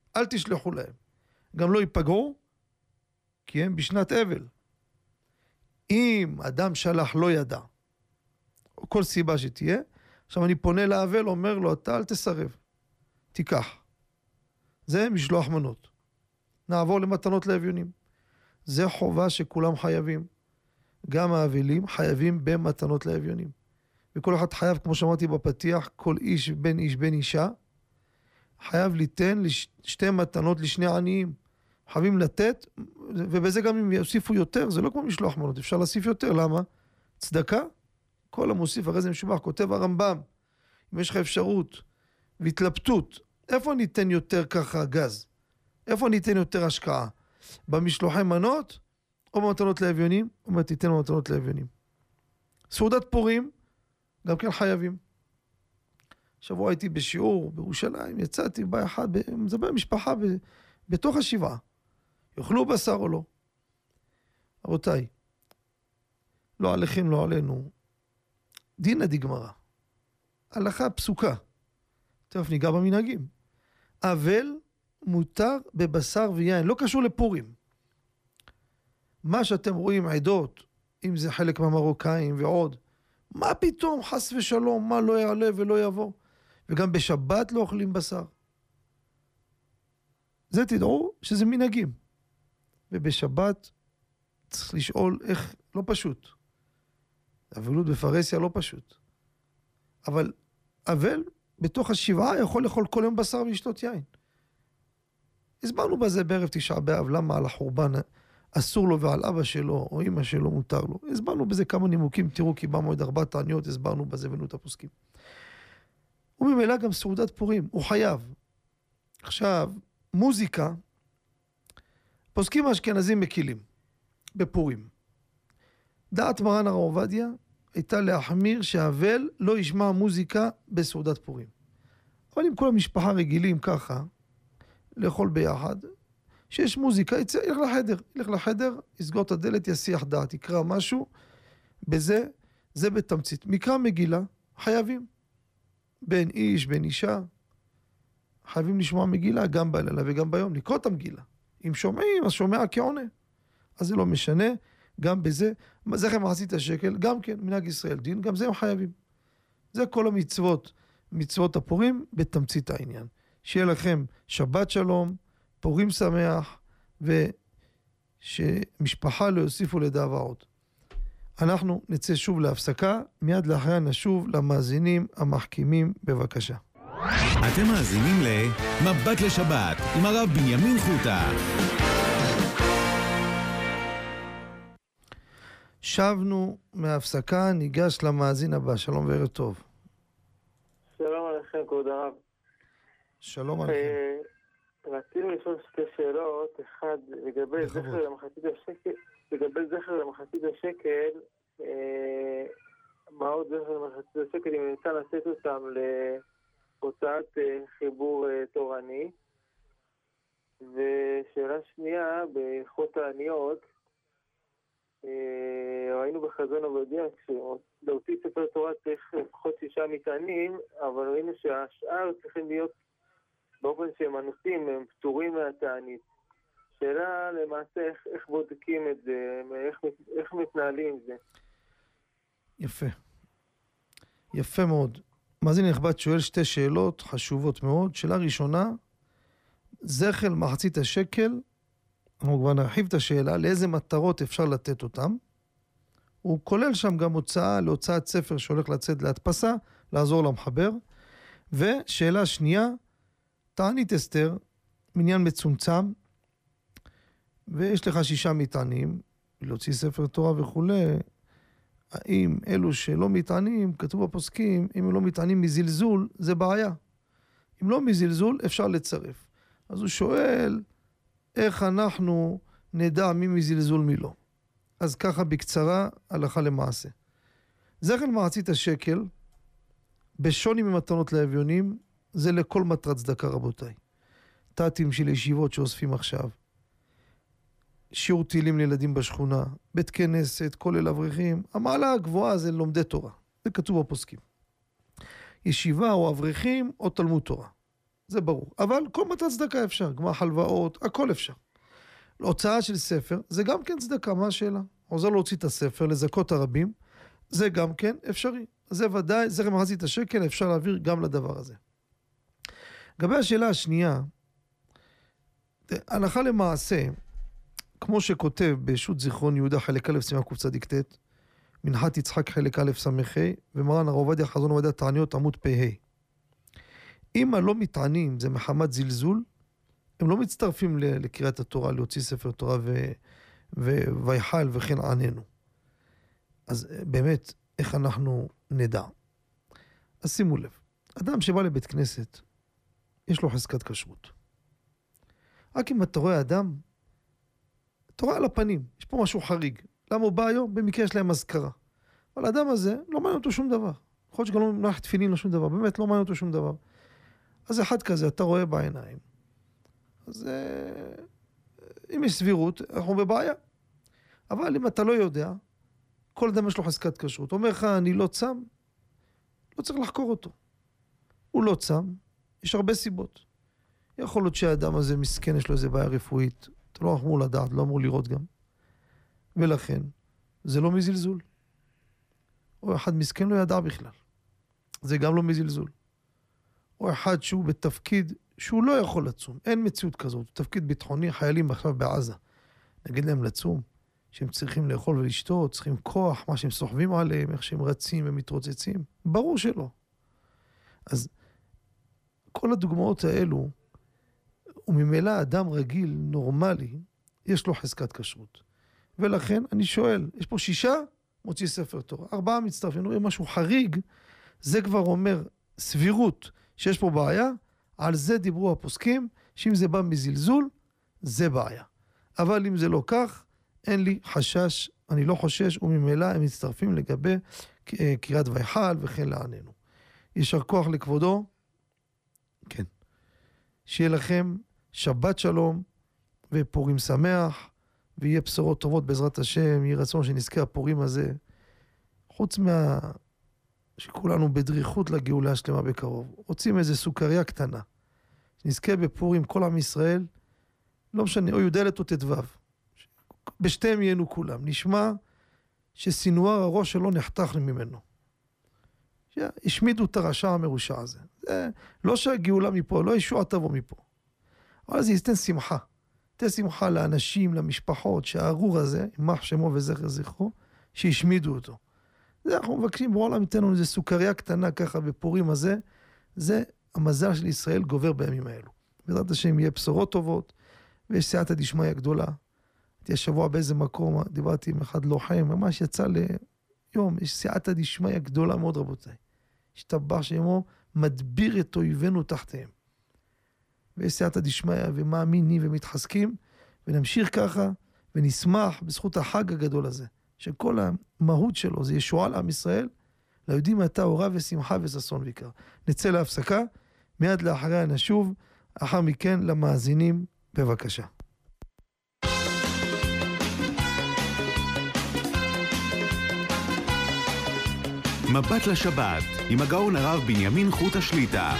אל תשלחו להם. גם לא ייפגעו, כי הם בשנת אבל. אם אדם שלח לא ידע, או כל סיבה שתהיה, עכשיו אני פונה לאבל, אומר לו, אתה אל תסרב, תיקח. זה משלוח מנות. נעבור למתנות לאביונים. זה חובה שכולם חייבים. גם האבלים חייבים במתנות לאביונים. וכל אחד חייב, כמו שאמרתי בפתיח, כל איש בן איש בן אישה, חייב ליתן שתי מתנות לשני עניים. חייבים לתת, ובזה גם אם יוסיפו יותר, זה לא כמו משלוח מנות, אפשר להוסיף יותר, למה? צדקה, כל המוסיף, הרי זה משובח, כותב הרמב"ם, אם יש לך אפשרות והתלבטות, איפה ניתן יותר ככה גז? איפה ניתן יותר השקעה? במשלוחי מנות, או במתנות לאביונים, או מה תיתן במתנות לאביונים. סעודת פורים, גם כן חייבים. שבוע הייתי בשיעור בירושלים, יצאתי בא אחד, מדבר משפחה ב, בתוך השבעה. יאכלו בשר או לא? רבותיי, לא עליכם, לא עלינו. דינא דגמרא. הלכה פסוקה. תכף ניגע במנהגים. אבל מותר בבשר ויין, לא קשור לפורים. מה שאתם רואים עדות, אם זה חלק מהמרוקאים ועוד, מה פתאום חס ושלום, מה לא יעלה ולא יבוא? וגם בשבת לא אוכלים בשר. זה תדעו שזה מנהגים. ובשבת צריך לשאול איך, לא פשוט. אבלות בפרסיה לא פשוט. אבל אבל בתוך השבעה יכול לאכול כל יום בשר ולשתות יין. הסברנו בזה בערב תשעה באב, למה על החורבן אסור לו ועל אבא שלו או אמא שלו מותר לו. הסברנו בזה כמה נימוקים, תראו כי במועד ארבע תעניות, הסברנו בזה בנות הפוסקים. וממילא גם סעודת פורים, הוא חייב. עכשיו, מוזיקה, פוסקים האשכנזים מקילים, בפורים. דעת מרן הרב עובדיה הייתה להחמיר שהאבל לא ישמע מוזיקה בסעודת פורים. אבל אם כל המשפחה רגילים ככה, לאכול ביחד, שיש מוזיקה, יצא, ילך לחדר, ילך לחדר, יסגור את הדלת, יסיח דעת, יקרא משהו, בזה, זה בתמצית. מקרא מגילה, חייבים. בין איש, בין אישה, חייבים לשמוע מגילה, גם בלילה וגם ביום, לקרוא את המגילה. אם שומעים, אז שומע כעונה. אז זה לא משנה, גם בזה, זכר מחצית השקל, גם כן, מנהג ישראל דין, גם זה הם חייבים. זה כל המצוות, מצוות הפורים, בתמצית העניין. שיהיה לכם שבת שלום, פורים שמח, ושמשפחה לא יוסיפו לדאבה עוד. אנחנו נצא שוב להפסקה, מיד לאחריה נשוב למאזינים המחכימים, בבקשה. אתם מאזינים למבט לשבת עם הרב בנימין חוטה. שבנו מההפסקה, ניגש למאזין הבא. שלום וערב טוב. שלום עליכם, כבוד הרב. שלום עליכם. רצינו לשאול שתי שאלות. אחד, לגבי זכר למחצית השקל, לגבי זכר למחצית השקל, מה עוד זכר למחצית השקל, אם ניתן לתת אותם להוצאת חיבור תורני. ושאלה שנייה, בהלכות העניות, ראינו בחזון עובדיה, כשלהוציא ספר תורה צריך לפחות שישה מטענים, אבל ראינו שהשאר צריכים להיות באופן שהם אנוסים, הם פטורים מהתענית. שאלה למעשה איך, איך בודקים את זה, איך, איך מתנהלים עם זה. יפה. יפה מאוד. מאזין נכבד שואל שתי שאלות חשובות מאוד. שאלה ראשונה, זכר מחצית השקל, אנחנו כבר נרחיב את השאלה, לאיזה מטרות אפשר לתת אותם. הוא כולל שם גם הוצאה להוצאת ספר שהולך לצאת להדפסה, לעזור למחבר. ושאלה שנייה, תענית אסתר, מניין מצומצם, ויש לך שישה מטענים, להוציא ספר תורה וכו'. האם אלו שלא מטענים, כתוב בפוסקים, אם הם לא מטענים מזלזול, זה בעיה. אם לא מזלזול, אפשר לצרף. אז הוא שואל, איך אנחנו נדע מי מזלזול מי לא? אז ככה בקצרה, הלכה למעשה. זכר מחצית השקל, בשוני ממתנות לאביונים, זה לכל מטרת צדקה רבותיי. תתים של ישיבות שאוספים עכשיו, שיעור תהילים לילדים בשכונה, בית כנסת, כולל אברכים, המעלה הגבוהה זה לומדי תורה, זה כתוב בפוסקים. ישיבה או אברכים או תלמוד תורה. זה ברור. אבל כל מטרת צדקה אפשר, כמו הלוואות, הכל אפשר. להוצאה של ספר, זה גם כן צדקה, מה השאלה? עוזר להוציא את הספר, לזכות הרבים, זה גם כן אפשרי. זה ודאי, זרם מחצית השקל, אפשר להעביר גם לדבר הזה. לגבי השאלה השנייה, הלכה למעשה, כמו שכותב בשו"ת זיכרון יהודה חלק א' סימן קצ"ט, מנחת יצחק חלק א' סמ"ה, ומרן הרב עובדיה חזון עובדיה תעניות עמוד פ"ה. אם הלא מתענים זה מחמת זלזול, הם לא מצטרפים לקריאת התורה, להוציא ספר תורה ו... ו... ויחל וכן עננו. אז באמת, איך אנחנו נדע? אז שימו לב, אדם שבא לבית כנסת, יש לו חזקת כשרות. רק אם אתה רואה אדם, אתה רואה על הפנים, יש פה משהו חריג. למה הוא בא היום? במקרה יש להם מזכרה. אבל האדם הזה לא מעניין אותו שום דבר. יכול להיות שגם לא מנח תפילין לו שום דבר, באמת לא מעניין אותו שום דבר. אז אחד כזה, אתה רואה בעיניים. אז אם יש סבירות, אנחנו בבעיה. אבל אם אתה לא יודע, כל אדם יש לו חזקת כשרות. אומר לך, אני לא צם, לא צריך לחקור אותו. הוא לא צם, יש הרבה סיבות. יכול להיות שהאדם הזה מסכן, יש לו איזה בעיה רפואית. אתה לא אמור לדעת, לא אמור לראות גם. ולכן, זה לא מזלזול. או אחד מסכן לא ידע בכלל. זה גם לא מזלזול. או אחד שהוא בתפקיד שהוא לא יכול לצום. אין מציאות כזאת. תפקיד ביטחוני, חיילים עכשיו בעזה. נגיד להם לצום, שהם צריכים לאכול ולשתות, צריכים כוח, מה שהם סוחבים עליהם, איך שהם רצים ומתרוצצים. ברור שלא. אז כל הדוגמאות האלו, וממילא אדם רגיל, נורמלי, יש לו חזקת כשרות. ולכן אני שואל, יש פה שישה, מוציא ספר תורה. ארבעה מצטרפים, רואים משהו חריג, זה כבר אומר סבירות שיש פה בעיה, על זה דיברו הפוסקים, שאם זה בא מזלזול, זה בעיה. אבל אם זה לא כך, אין לי חשש, אני לא חושש, וממילא הם מצטרפים לגבי קריאת ויחל וכן לעננו. יישר כוח לכבודו, כן. שיהיה לכם שבת שלום ופורים שמח, ויהיה בשורות טובות בעזרת השם, יהיה רצון שנזכה הפורים הזה, חוץ מה... שכולנו בדריכות לגאולה השלמה בקרוב. רוצים איזה סוכריה קטנה, שנזכה בפורים כל עם ישראל, לא משנה, או יודלת או תדבב. בשתיהם יינו כולם. נשמע שסינואר הראש שלו נחתך ממנו. השמידו את הרשע המרושע הזה. זה לא שהגאולה מפה, לא ישוע תבוא מפה. אבל זה ייתן שמחה. ייתן שמחה לאנשים, למשפחות, שהארור הזה, ימח שמו וזכר זכרו, שישמידו אותו. זה אנחנו מבקשים, בעולם ייתן לנו איזה סוכריה קטנה ככה בפורים הזה, זה המזל של ישראל גובר בימים האלו. בעזרת השם יהיה בשורות טובות, ויש סייעתא דשמיא גדולה. הייתי השבוע באיזה מקום, דיברתי עם אחד לוחם, ממש יצא ליום, יש סייעתא דשמיא גדולה מאוד רבותיי. השתבח שמו מדביר את אויבינו תחתיהם. ויש סייעתא דשמיא ומאמינים ומתחזקים, ונמשיך ככה, ונשמח בזכות החג הגדול הזה. שכל המהות שלו זה ישועה לעם ישראל, ליהודים הייתה אורה ושמחה וששון ויקר. נצא להפסקה, מיד לאחריה נשוב, אחר מכן למאזינים, בבקשה. מבט לשבת, עם הגאון הרב בנימין חוטה שליט"א.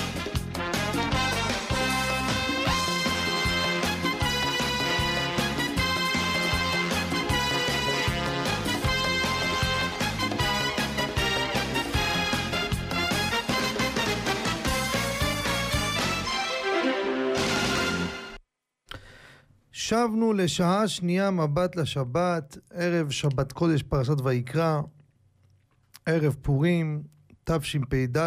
שבנו לשעה שנייה מבט לשבת, ערב שבת קודש פרשת ויקרא, ערב פורים, תשפ"ד.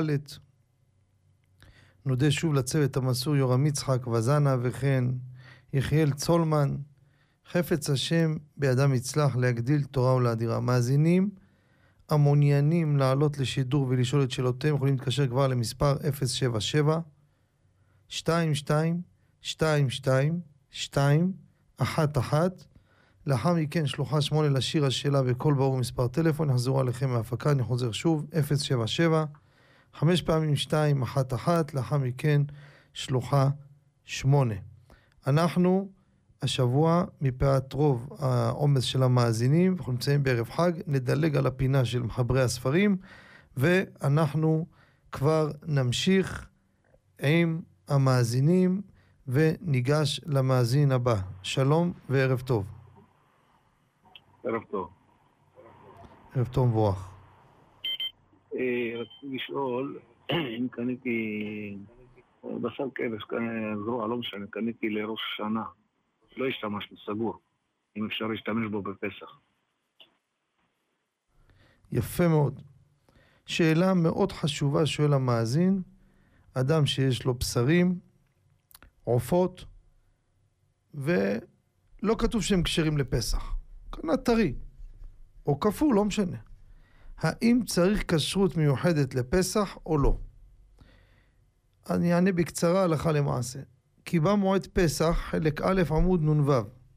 נודה שוב לצוות המסור יורם יצחק וזנה וכן יחיאל צולמן. חפץ השם בידם יצלח להגדיל תורה ולאדירה. מאזינים המעוניינים לעלות לשידור ולשאול את שאלותיהם יכולים להתקשר כבר למספר אפס שבע שבע שתיים שתיים שתיים שתיים שתיים אחת אחת. לאחר מכן שלוחה שמונה לשיר השאלה בכל ברור מספר טלפון. יחזרו עליכם מההפקה, אני חוזר שוב אפס שבע שבע חמש פעמים שתיים אחת אחת. לאחר מכן שלוחה שמונה. אנחנו השבוע מפאת רוב העומס של המאזינים, אנחנו נמצאים בערב חג, נדלג על הפינה של מחברי הספרים, ואנחנו כבר נמשיך עם המאזינים וניגש למאזין הבא. שלום וערב טוב. ערב טוב. ערב טוב מבורך. רציתי לשאול, אם קניתי בשר כבש, זרוע, לא משנה, קניתי לראש שנה, לא השתמשתי, סגור, אם אפשר להשתמש בו בפסח. יפה מאוד. שאלה מאוד חשובה שואל המאזין, אדם שיש לו בשרים, עופות, ולא כתוב שהם כשרים לפסח. קנה טרי, או כפול, לא משנה. האם צריך כשרות מיוחדת לפסח או לא? אני אענה בקצרה הלכה למעשה. כי במועד פסח, חלק א' עמוד נ"ו.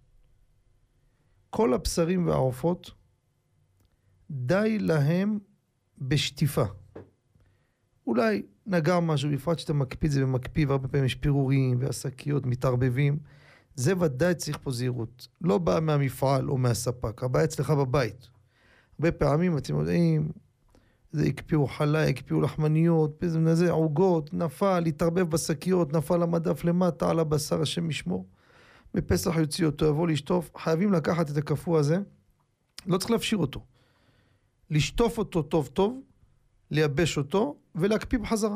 כל הבשרים והעופות, די להם בשטיפה. אולי נגע משהו, בפרט שאתה מקפיא את זה במקפיא, והרבה פעמים יש פירורים והשקיות מתערבבים. זה ודאי צריך פה זהירות. לא בא מהמפעל או מהספק, הבא אצלך בבית. הרבה פעמים אתם יודעים, זה הקפיאו חלה, הקפיאו לחמניות, זה עוגות, נפל, התערבב בשקיות, נפל למדף למטה על הבשר, השם ישמור. בפסח יוציא אותו, יבוא לשטוף, חייבים לקחת את הקפוא הזה, לא צריך להפשיר אותו. לשטוף אותו טוב טוב, לייבש אותו ולהקפיא בחזרה.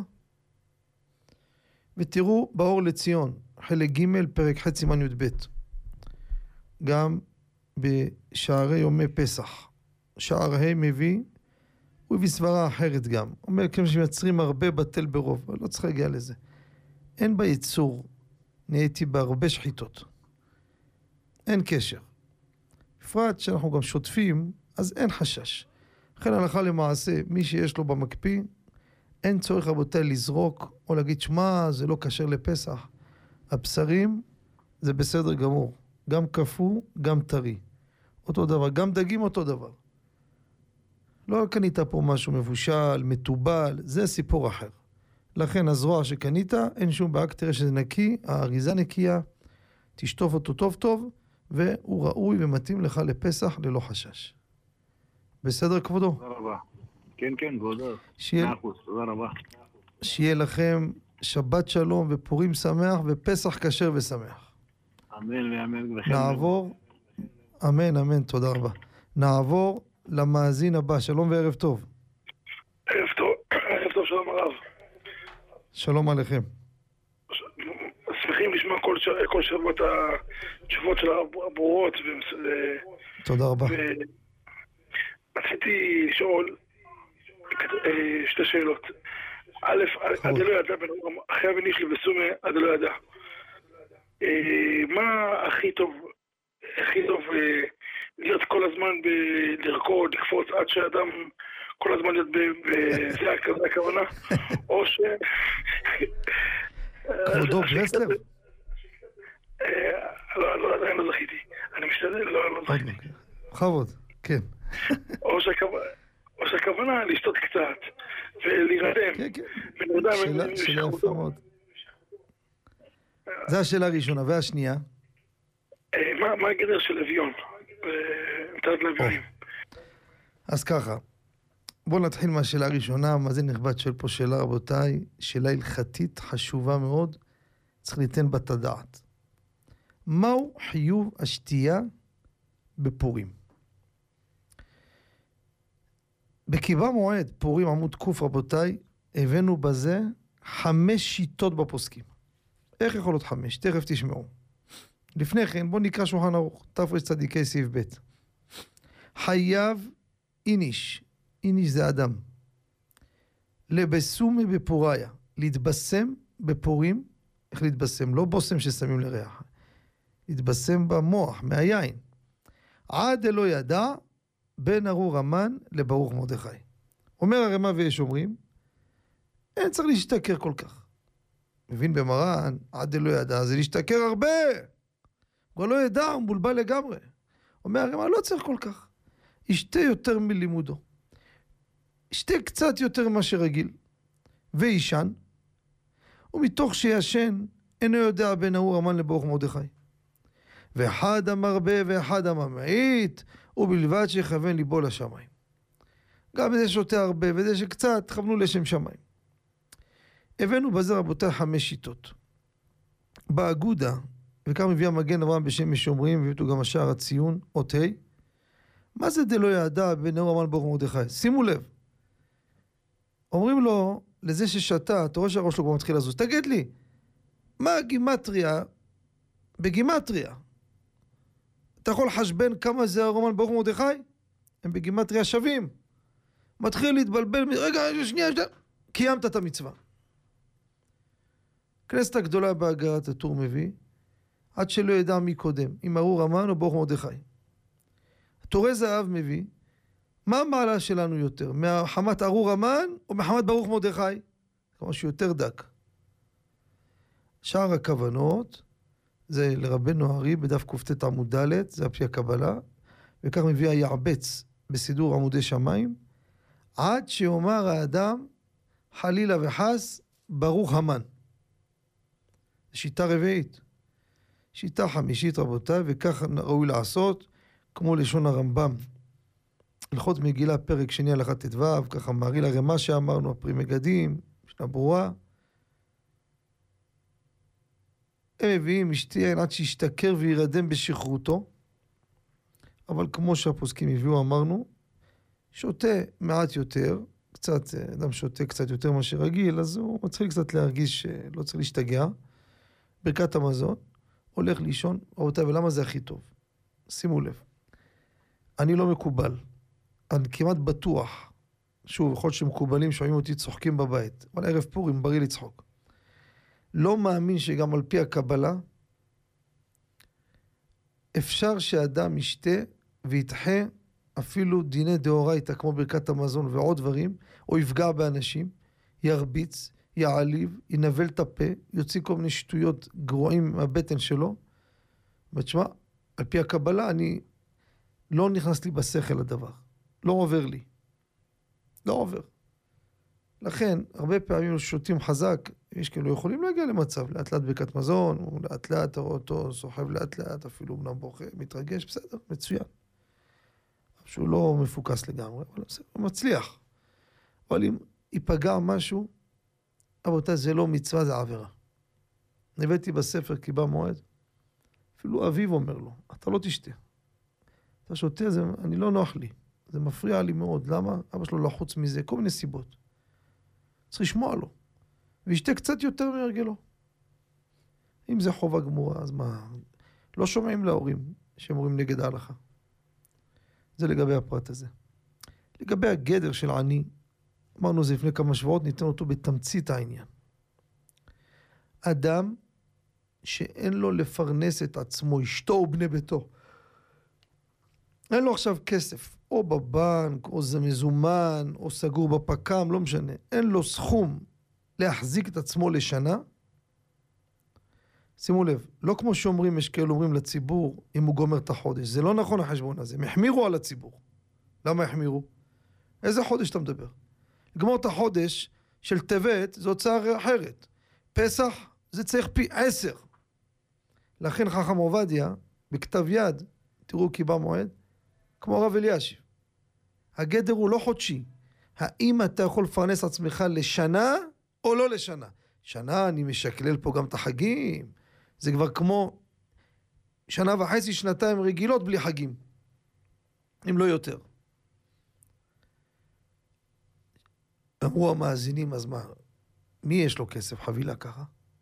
ותראו באור לציון, חלק ג' פרק ח' סימן י"ב. גם בשערי יומי פסח, שער ה' מביא, הוא הביא סברה אחרת גם. אומר כמו שמייצרים הרבה בטל ברוב, אבל לא צריך להגיע לזה. אין ביצור, נהייתי בהרבה שחיתות. אין קשר. בפרט שאנחנו גם שוטפים, אז אין חשש. לכן הלכה למעשה, מי שיש לו במקפיא, אין צורך רבותיי לזרוק, או להגיד, שמה, זה לא כשר לפסח. הבשרים, זה בסדר גמור. גם קפוא, גם טרי. אותו דבר. גם דגים אותו דבר. לא קנית פה משהו מבושל, מטובל, זה סיפור אחר. לכן הזרוע שקנית, אין שום בעיה, תראה שזה נקי, האריזה נקייה, תשטוף אותו טוב טוב, והוא ראוי ומתאים לך לפסח ללא חשש. בסדר כבודו? תודה רבה. כן, כן, כבודו. שיהיה, תודה רבה. שיהיה לכם שבת שלום ופורים שמח ופסח כשר ושמח. אמן ואמן. נעבור, אמן, אמן, תודה רבה. נעבור למאזין הבא, שלום וערב טוב. ערב טוב, ערב טוב, שלום הרב. שלום עליכם. שמחים לשמוע כל, ש... כל שבועות התשובות של הרב ברורות. ו... תודה רבה. ו... רציתי לשאול שתי שאלות. א', עד לא ידע, אחרי הבן איש לי בסומה, עד לא ידע. מה הכי טוב, הכי טוב להיות כל הזמן לרקוד, לקפוץ עד שאדם כל הזמן להיות בזה הכוונה, או ש... כבודו ברסלב? לא, עדיין לא זכיתי. אני משתדל, לא זכיתי. בכבוד, כן. או שהכוונה לשתות קצת ולהירדם. כן, כן. שאלה יפה מאוד. זו השאלה הראשונה. והשנייה? מה הגדר של לוויון? מתת לוויונים. אז ככה, בואו נתחיל מהשאלה הראשונה. מה זה נכבד שואל פה שאלה, רבותיי? שאלה הלכתית חשובה מאוד. צריך ליתן בת הדעת. מהו חיוב השתייה בפורים? בקיבה מועד, פורים עמוד קוף רבותיי, הבאנו בזה חמש שיטות בפוסקים. איך יכול להיות חמש? תכף תשמעו. לפני כן, בואו נקרא שולחן ערוך, תפרש צדיקי סעיף ב'. חייב איניש, איניש זה אדם, לבסומי בפוריה, להתבשם בפורים, איך להתבשם? לא בושם ששמים לריח, להתבשם במוח, מהיין. עד אלו ידע, בין ארור המן לברוך מרדכי. אומר הרמ"א ויש אומרים, אין צריך להשתכר כל כך. מבין במרן, עד אלו ידע, זה להשתכר הרבה. כבר לא ידע, הוא מבולבל לגמרי. אומר הרמ"א, לא צריך כל כך. ישתה יותר מלימודו. ישתה קצת יותר ממה שרגיל. וישן. ומתוך שישן, אינו יודע בין ארור המן לברוך מרדכי. ואחד המרבה ואחד הממעיט, ובלבד שיכוון ליבו לשמיים. גם זה שותה הרבה, וזה שקצת, כוונו לשם שמיים. הבאנו בזה רבותיי חמש שיטות. באגודה, וכך מביא המגן אברהם בשם משומרים, והביא אותו גם השער הציון, אות ה', מה זה דלא ידע בנאור המן ברוך מרדכי? שימו לב, אומרים לו, לזה ששתה, אתה רואה שהראש שלו כבר מתחיל לזוז, תגיד לי, מה הגימטריה בגימטריה? אתה יכול לחשבן כמה זה הרומן ברוך מרדכי? הם בגימטריה שווים. מתחיל להתבלבל, רגע, שנייה, שנייה, קיימת את המצווה. כנסת הגדולה בהגרת הטור מביא, עד שלא ידע מי קודם, אם ארור המן או ברוך מרדכי. תורי זהב מביא, מה המעלה שלנו יותר? מחמת ארור המן או מחמת ברוך מרדכי? זה משהו יותר דק. שאר הכוונות, זה לרבנו הארי בדף קופטת עמוד ד', זה הפי הקבלה, וכך מביא היעבץ בסידור עמודי שמיים, עד שאומר האדם, חלילה וחס, ברוך המן. שיטה רביעית. שיטה חמישית רבותיי, וכך ראוי לעשות, כמו לשון הרמב"ם. הלכות מגילה פרק שני הלכת ט"ו, ככה מעריל הרי מה שאמרנו, הפרי מגדים, משנה ברורה. הם מביאים משתיין עד שישתכר וירדם בשכרותו, אבל כמו שהפוסקים הביאו אמרנו, שותה מעט יותר, קצת, אדם שותה קצת יותר מה שרגיל, אז הוא מתחיל קצת להרגיש שלא צריך להשתגע. ברכת המזון, הולך לישון, רבותיי, ולמה זה הכי טוב? שימו לב, אני לא מקובל, אני כמעט בטוח, שוב, יכול להיות שמקובלים שומעים אותי צוחקים בבית, אבל ערב פורים בריא לצחוק. לא מאמין שגם על פי הקבלה, אפשר שאדם ישתה ויתחה אפילו דיני דאורייתא, כמו ברכת המזון ועוד דברים, או יפגע באנשים, ירביץ, יעליב, ינבל את הפה, יוציא כל מיני שטויות גרועים מהבטן שלו. ותשמע, על פי הקבלה אני לא נכנס לי בשכל הדבר. לא עובר לי. לא עובר. לכן, הרבה פעמים שותים חזק, יש כאילו יכולים להגיע למצב, לאט לאט ברכת מזון, או לאט לאט אתה רואה אותו, סוחב לאט לאט, אפילו אמנם בוכה, מתרגש, בסדר, מצוין. שהוא לא מפוקס לגמרי, אבל בסדר, הוא מצליח. אבל אם ייפגע משהו, רבותיי, זה לא מצווה, זה עבירה. הבאתי בספר כי בא מועד, אפילו אביו אומר לו, אתה לא תשתה. אתה שותה, זה, אני לא נוח לי. זה מפריע לי מאוד. למה? אבא שלו לחוץ מזה, כל מיני סיבות. צריך לשמוע לו. וישתה קצת יותר מהרגלו. אם זה חובה גמורה, אז מה? לא שומעים להורים שהם אומרים נגד ההלכה. זה לגבי הפרט הזה. לגבי הגדר של עני, אמרנו זה לפני כמה שבועות, ניתן אותו בתמצית העניין. אדם שאין לו לפרנס את עצמו, אשתו ובני ביתו. אין לו עכשיו כסף, או בבנק, או זה מזומן, או סגור בפקם, לא משנה. אין לו סכום להחזיק את עצמו לשנה. שימו לב, לא כמו שאומרים, יש כאלה אומרים לציבור, אם הוא גומר את החודש. זה לא נכון החשבון הזה, הם החמירו על הציבור. למה החמירו? איזה חודש אתה מדבר? לגמור את החודש של טבת, זו הוצאה אחרת. פסח, זה צריך פי עשר. לכן חכם עובדיה, בכתב יד, תראו כי בא מועד, כמו הרב אלישיב. הגדר הוא לא חודשי. האם אתה יכול לפרנס עצמך לשנה או לא לשנה? שנה אני משקלל פה גם את החגים. זה כבר כמו שנה וחצי, שנתיים רגילות בלי חגים. אם לא יותר. אמרו המאזינים, אז מה? מי יש לו כסף חבילה ככה?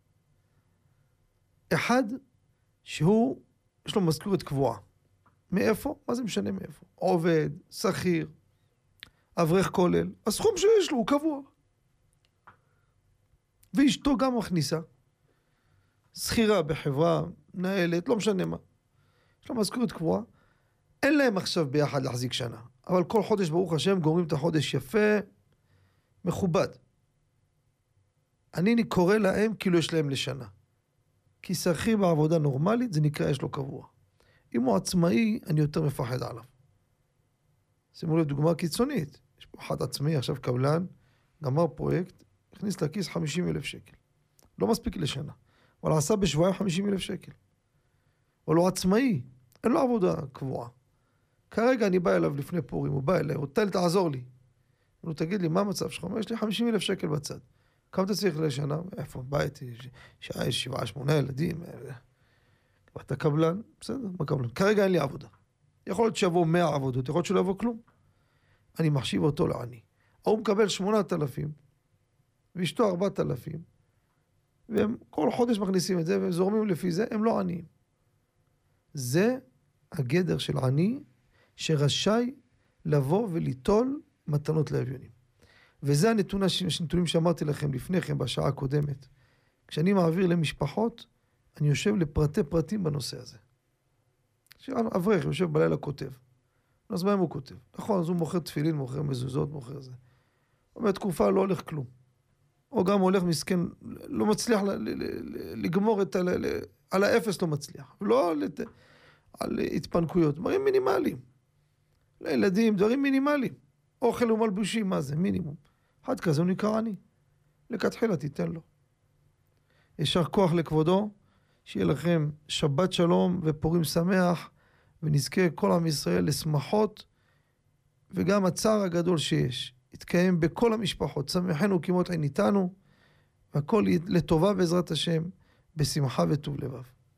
אחד שהוא, יש לו מזכורת קבועה. מאיפה? מה זה משנה מאיפה? עובד, שכיר, אברך כולל. הסכום שיש לו הוא קבוע. ואשתו גם מכניסה. שכירה בחברה, מנהלת, לא משנה מה. יש לה מזכורת קבועה. אין להם עכשיו ביחד להחזיק שנה. אבל כל חודש ברוך השם גומרים את החודש יפה, מכובד. אני קורא להם כאילו יש להם לשנה. כי שכיר בעבודה נורמלית זה נקרא יש לו קבוע. אם הוא עצמאי, אני יותר מפחד עליו. שימו לב דוגמה קיצונית. יש פה אחד עצמאי, עכשיו קבלן, גמר פרויקט, הכניס לכיס חמישים אלף שקל. לא מספיק לשנה. אבל עשה בשבועיים חמישים אלף שקל. אבל הוא עצמאי, אין לו עבודה קבועה. כרגע אני בא אליו לפני פורים, הוא בא אליי, הוא תל תעזור לי. הוא תגיד לי, מה המצב שלך? יש לי חמישים אלף שקל בצד. כמה אתה צריך לשנה? איפה? בית, שעה, שבעה, שמונה ילדים. אתה קבלן? בסדר, מה קבלן? כרגע אין לי עבודה. יכול להיות שיבוא מאה עבודות, יכול להיות שלא יבוא כלום. אני מחשיב אותו לעני. הוא מקבל שמונת אלפים, ואשתו ארבעת אלפים, והם כל חודש מכניסים את זה, והם זורמים לפי זה, הם לא עניים. זה הגדר של עני, שרשאי לבוא וליטול מתנות לאביונים. וזה הנתונים, הנתונים שאמרתי לכם לפני כן, בשעה הקודמת. כשאני מעביר למשפחות, אני יושב לפרטי פרטים בנושא הזה. אברך יושב בלילה כותב. אז מה הוא כותב? נכון, אז הוא מוכר תפילין, מוכר מזוזות, מוכר זה. בתקופה לא הולך כלום. או גם הולך מסכן, לא מצליח לגמור את על, על האפס, לא מצליח. לא על, על התפנקויות, דברים מינימליים. לילדים, דברים מינימליים. אוכל ומלבושים, מה זה? מינימום. אחד כזה הוא נקרא עני. לכתחילה תיתן לו. ישר כוח לכבודו, שיהיה לכם שבת שלום ופורים שמח, ונזכה כל עם ישראל לשמחות, וגם הצער הגדול שיש. יתקיים בכל המשפחות, שמחנו כמות עין איתנו, והכל לטובה בעזרת השם, בשמחה וטוב לבב.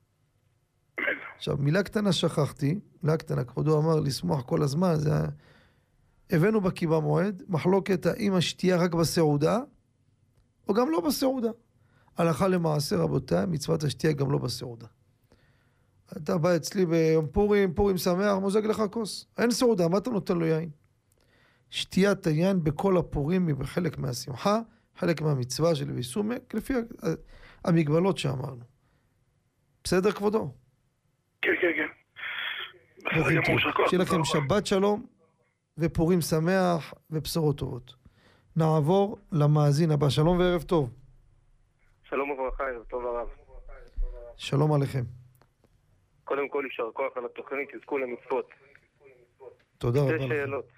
עכשיו, מילה קטנה שכחתי, מילה קטנה, כבודו אמר לשמוח כל הזמן, זה הבאנו בקיבה מועד, מחלוקת האם השתייה רק בסעודה, או גם לא בסעודה. הלכה למעשה רבותיי, מצוות השתייה גם לא בסעודה. אתה בא אצלי ביום פורים, פורים שמח, מוזג לך כוס. אין סעודה, מה אתה נותן לו יין? שתיית היין בכל הפורים היא בחלק מהשמחה, חלק מהמצווה של ויסומק, לפי המגבלות שאמרנו. בסדר כבודו? כן, כן, כן. שיהיה לכם שבת שלום ופורים שמח ובשורות טובות. נעבור למאזין הבא. שלום וערב טוב. שלום וברכה, ערב טוב הרב. שלום עליכם. קודם כל יישר כוח על התוכנית, תזכו למצוות. תודה רבה לכם. שתי שאלות.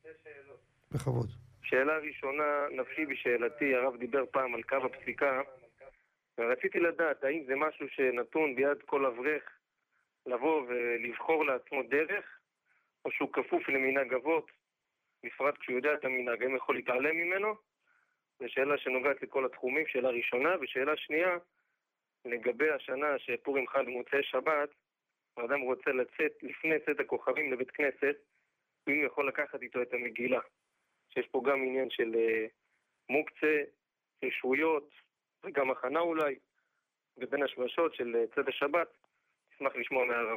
בכבוד. שאלה ראשונה, נפשי בשאלתי, הרב דיבר פעם על קו הפסיקה, ורציתי לדעת האם זה משהו שנתון ביד כל אברך לבוא ולבחור לעצמו דרך, או שהוא כפוף למנהג אבות, בפרט כשהוא יודע את המנהג, האם יכול להתעלם ממנו? זו שאלה שנוגעת לכל התחומים, שאלה ראשונה, ושאלה שנייה, לגבי השנה שפורים חל במוצאי שבת, האדם רוצה לצאת לפני צאת הכוכבים לבית כנסת, אם הוא יכול לקחת איתו את המגילה, שיש פה גם עניין של מוקצה, של שבויות, וגם הכנה אולי, ובין השמשות של צאת השבת, נשמח לשמוע מהרב.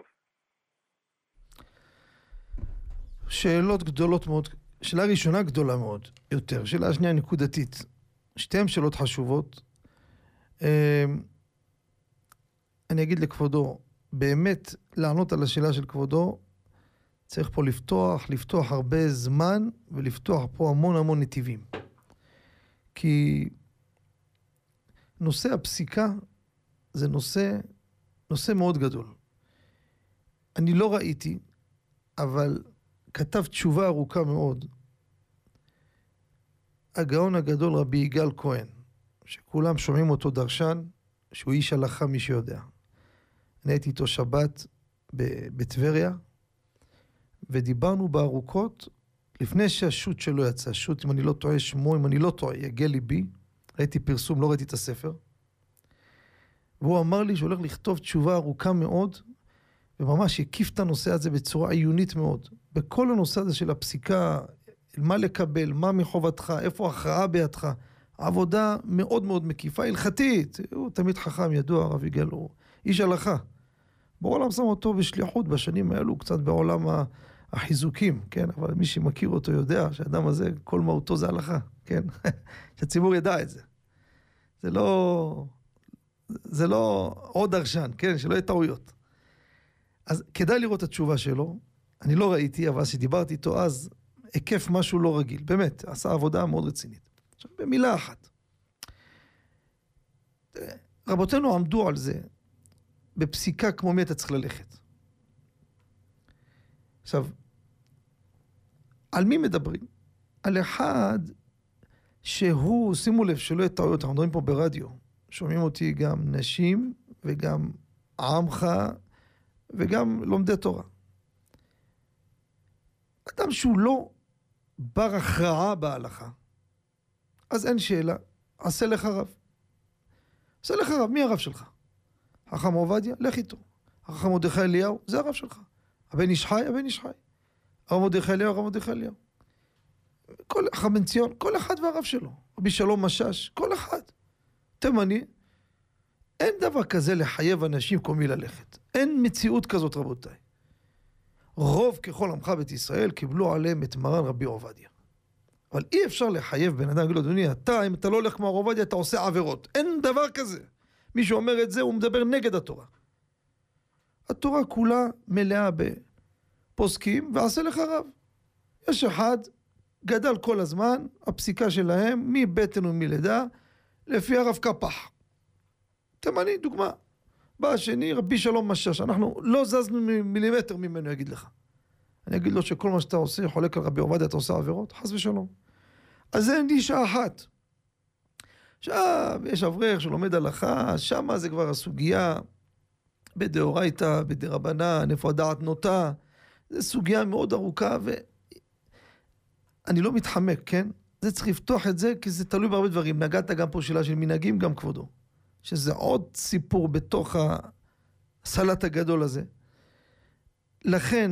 שאלות גדולות מאוד, שאלה ראשונה גדולה מאוד, יותר, שאלה שנייה נקודתית. שתיהן שאלות חשובות. אני אגיד לכבודו, באמת לענות על השאלה של כבודו, צריך פה לפתוח, לפתוח הרבה זמן, ולפתוח פה המון המון נתיבים. כי נושא הפסיקה זה נושא, נושא מאוד גדול. אני לא ראיתי, אבל כתב תשובה ארוכה מאוד, הגאון הגדול רבי יגאל כהן, שכולם שומעים אותו דרשן, שהוא איש הלכה מי שיודע. אני הייתי איתו שבת בטבריה, ודיברנו בארוכות, לפני שהשוט שלו יצא, שוט אם אני לא טועה שמו, אם אני לא טועה, יגל ליבי, ראיתי פרסום, לא ראיתי את הספר, והוא אמר לי שהולך לכתוב תשובה ארוכה מאוד, וממש הקיף את הנושא הזה בצורה עיונית מאוד. בכל הנושא הזה של הפסיקה, מה לקבל, מה מחובתך, איפה הכרעה בידך, עבודה מאוד מאוד מקיפה, הלכתית. הוא תמיד חכם, ידוע, הרב יגאל, הוא איש הלכה. בעולם שם אותו בשליחות בשנים האלו, קצת בעולם החיזוקים, כן? אבל מי שמכיר אותו יודע שהאדם הזה, כל מהותו זה הלכה, כן? שהציבור ידע את זה. זה לא, זה לא עוד דרשן, כן? שלא יהיה טעויות. אז כדאי לראות את התשובה שלו. אני לא ראיתי, אבל שדיברתי איתו אז, היקף משהו לא רגיל. באמת, עשה עבודה מאוד רצינית. עכשיו, במילה אחת. רבותינו עמדו על זה, בפסיקה כמו מי אתה צריך ללכת. עכשיו, על מי מדברים? על אחד שהוא, שימו לב שלא יהיה טעויות, אנחנו מדברים פה ברדיו, שומעים אותי גם נשים וגם עמך וגם לומדי תורה. אדם שהוא לא בר הכרעה בהלכה, אז אין שאלה עשה לך רב. עשה לך רב, מי הרב שלך? חכם עובדיה, לך איתו. חכם מרדכי אליהו, זה הרב שלך. הבן איש חי, הבן איש חי. הרב מרדכי אליהו, הרב מרדכי אליהו. כל חכם בן ציון, כל אחד והרב שלו. רבי שלום משש, כל אחד. תימני, אין דבר כזה לחייב אנשים קומי ללכת. אין מציאות כזאת, רבותיי. רוב ככל עמך בית ישראל קיבלו עליהם את מרן רבי עובדיה. אבל אי אפשר לחייב בן אדם, להגיד לו, אדוני, אתה, אם אתה לא הולך כמו הרב עובדיה, אתה עושה עבירות. אין דבר כזה. מי שאומר את זה, הוא מדבר נגד התורה. התורה כולה מלאה בפוסקים, ועשה לך רב. יש אחד, גדל כל הזמן, הפסיקה שלהם, מבטן ומלידה, לפי הרב קפח. תימני, דוגמה. בא השני, רבי שלום משש, אנחנו לא זזנו מילימטר ממנו, יגיד לך. אני אגיד לו שכל מה שאתה עושה, חולק על רבי עובדיה, אתה עושה עבירות, חס ושלום. אז זה נישה אחת. עכשיו, יש אברך שלומד הלכה, שמה זה כבר הסוגיה בדאורייתא, בדרבנן, איפה הדעת נוטה. זו סוגיה מאוד ארוכה, ואני לא מתחמק, כן? זה צריך לפתוח את זה, כי זה תלוי בהרבה דברים. נגעת גם פה שאלה של מנהגים, גם כבודו. שזה עוד סיפור בתוך הסלט הגדול הזה. לכן,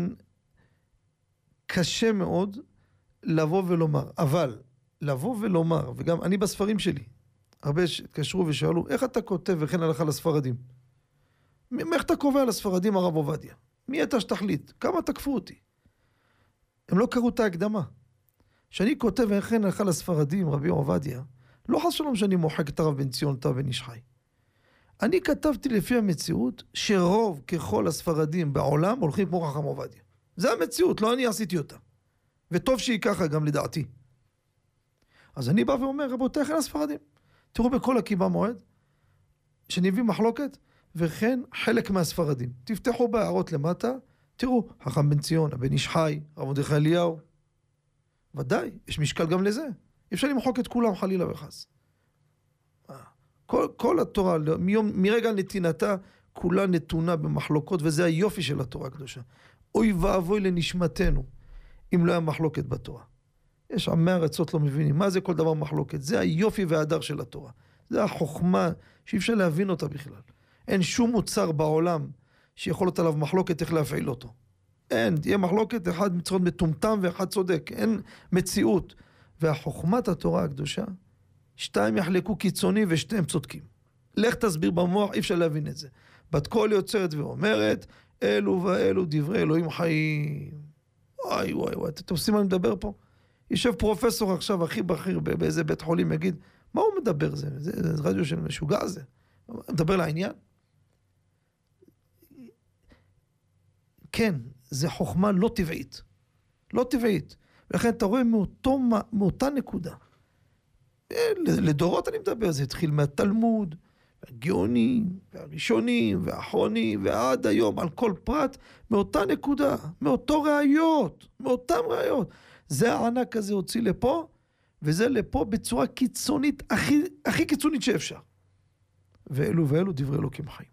קשה מאוד לבוא ולומר, אבל לבוא ולומר, וגם אני בספרים שלי, הרבה התקשרו ושאלו, איך אתה כותב וכן הלכה לספרדים? איך אתה קובע לספרדים הרב עובדיה? מי אתה שתחליט? כמה תקפו אותי? הם לא קראו את ההקדמה. שאני כותב וכן הלכה לספרדים, רבי עובדיה, לא חס שלום שאני מוחק את הרב בן ציון, את הרב בן איש חי. אני כתבתי לפי המציאות שרוב ככל הספרדים בעולם הולכים כמו חכם עובדיה. זה המציאות, לא אני עשיתי אותה. וטוב שהיא ככה גם לדעתי. אז אני בא ואומר, רבותיי, כן הספרדים. תראו בכל הקיבה מועד, שנביא מחלוקת, וכן חלק מהספרדים. תפתחו בהערות למטה, תראו, חכם בן ציון, הבן איש חי, הרב מרדכי אליהו. ודאי, יש משקל גם לזה. אי אפשר למחוק את כולם חלילה וחס. כל, כל התורה, מיום, מרגע נתינתה, כולה נתונה במחלוקות, וזה היופי של התורה הקדושה. אוי ואבוי לנשמתנו, אם לא היה מחלוקת בתורה. יש עמי ארצות לא מבינים, מה זה כל דבר מחלוקת? זה היופי וההדר של התורה. זה החוכמה שאי אפשר להבין אותה בכלל. אין שום מוצר בעולם שיכול להיות עליו מחלוקת איך להפעיל אותו. אין, תהיה מחלוקת, אחד מצרות מטומטם ואחד צודק. אין מציאות. והחוכמת התורה הקדושה, שתיים יחלקו קיצוני ושתיים צודקים. לך תסביר במוח, אי אפשר להבין את זה. בת קול יוצרת ואומרת, אלו ואלו דברי אלוהים חיים. וואי וואי וואי, אתם עושים מה אני מדבר פה? יושב פרופסור עכשיו הכי בכיר באיזה בית חולים, יגיד, מה הוא מדבר? זה, זה, זה רדיו של משוגע זה. מדבר לעניין? כן, זה חוכמה לא טבעית. לא טבעית. ולכן אתה רואה מאותו, מאותה נקודה. לדורות אני מדבר, זה התחיל מהתלמוד, הגאונים, והראשונים, והאחרונים, ועד היום, על כל פרט, מאותה נקודה, מאותו ראיות, מאותם ראיות. זה הענק הזה הוציא לפה, וזה לפה בצורה קיצונית, הכי, הכי קיצונית שאפשר. ואלו ואלו דברי אלוקים חיים.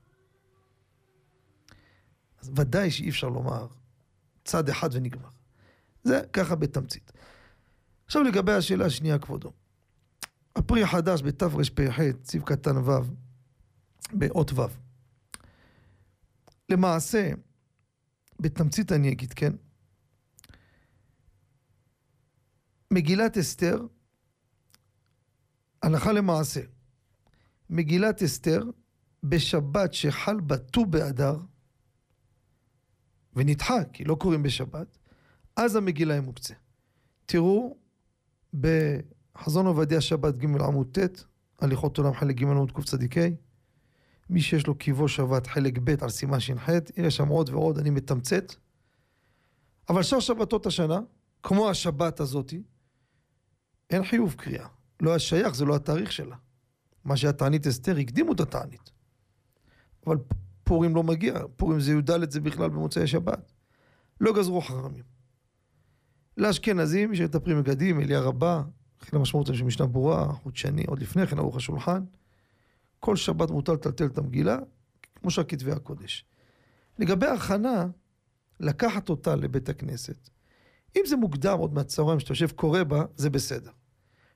אז ודאי שאי אפשר לומר צד אחד ונגמר. זה ככה בתמצית. עכשיו לגבי השאלה השנייה כבודו. הפרי החדש בתרפ"ח, ציב קטן ו', באות ו'. למעשה, בתמצית אני אגיד, כן? מגילת אסתר, הלכה למעשה, מגילת אסתר, בשבת שחל בט"ו באדר, ונדחה, כי לא קוראים בשבת, אז המגילה היא מוקצה. תראו, בחזון עובדיה שבת ג' עמוד ט', הליכות עולם חלק ג' עמוד ק' צדיקי, מי שיש לו קיבו שבת חלק ב' על סימן ש"ח, יראה שם עוד ועוד, אני מתמצת. אבל שאר שבתות השנה, כמו השבת הזאת, אין חיוב קריאה. לא השייך, זה לא התאריך שלה. מה שהתענית אסתר, הקדימו את התענית. אבל פורים לא מגיע, פורים זה י"ד, זה בכלל במוצאי שבת. לא גזרו חכמים. לאשכנזים, יש את הפרי מגדים, אליה רבה, אחרי המשמעות של משנה ברורה, חוט שני, עוד לפני כן, ערוך השולחן. כל שבת מוטל לטלטל את המגילה, כמו שהכתבי הקודש. לגבי ההכנה, לקחת אותה לבית הכנסת. אם זה מוקדם עוד מהצהריים שאתה יושב קורא בה, זה בסדר.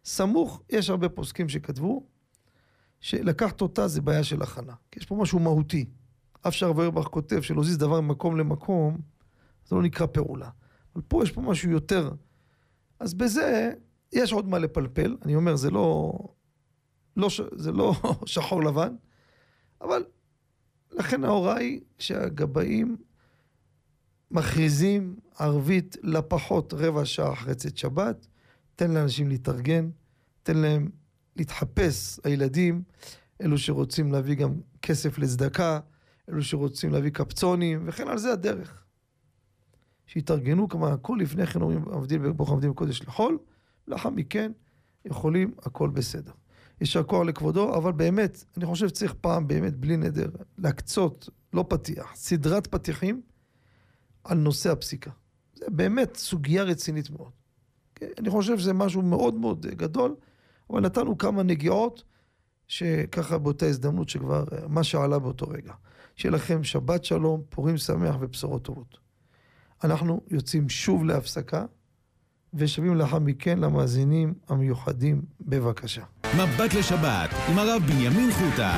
סמוך, יש הרבה פוסקים שכתבו, שלקחת אותה זה בעיה של הכנה. כי יש פה משהו מהותי. אף שהרב אוירבך כותב שלהזיז דבר ממקום למקום, זה לא נקרא פעולה. אבל פה יש פה משהו יותר. אז בזה יש עוד מה לפלפל. אני אומר, זה לא, לא, זה לא שחור לבן, אבל לכן ההוראה היא שהגבאים מכריזים ערבית לפחות רבע שעה אחרי צאת שבת, תן לאנשים להתארגן, תן להם להתחפש, הילדים, אלו שרוצים להביא גם כסף לצדקה, אלו שרוצים להביא קפצונים, וכן על זה הדרך. שהתארגנו כמה הכל לפני כן אומרים, ברוך עבדים בקודש לחול, לאחר מכן יכולים הכל בסדר. יישר כוח לכבודו, אבל באמת, אני חושב שצריך פעם באמת בלי נדר, להקצות, לא פתיח, סדרת פתיחים על נושא הפסיקה. זה באמת סוגיה רצינית מאוד. אני חושב שזה משהו מאוד מאוד גדול, אבל נתנו כמה נגיעות שככה באותה הזדמנות שכבר מה שעלה באותו רגע. שיהיה לכם שבת שלום, פורים שמח ובשורות טובות. אנחנו יוצאים שוב להפסקה ושבים לאחר מכן למאזינים המיוחדים בבקשה. מבט לשבת עם הרב בנימין חוטה.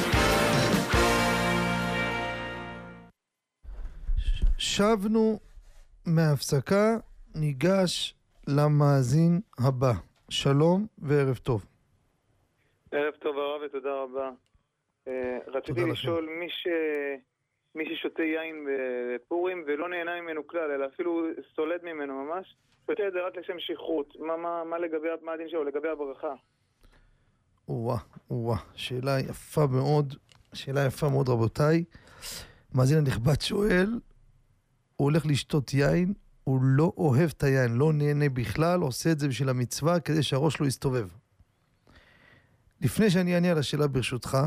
שבנו מההפסקה, ניגש למאזין הבא. שלום וערב טוב. ערב טוב הרב ותודה רבה. רציתי לשאול מי, ש... מי ששותה יין בפורים ולא נהנה ממנו כלל, אלא אפילו סולד ממנו ממש, שותה את זה רק לשם שכרות. מה, מה, מה לגבי מה הדין שלו, לגבי הברכה? וואה, וואה, שאלה יפה מאוד, שאלה יפה מאוד רבותיי. מאזין הנכבד שואל, הוא הולך לשתות יין, הוא לא אוהב את היין, לא נהנה בכלל, עושה את זה בשביל המצווה כדי שהראש לא יסתובב. לפני שאני אענה על השאלה ברשותך,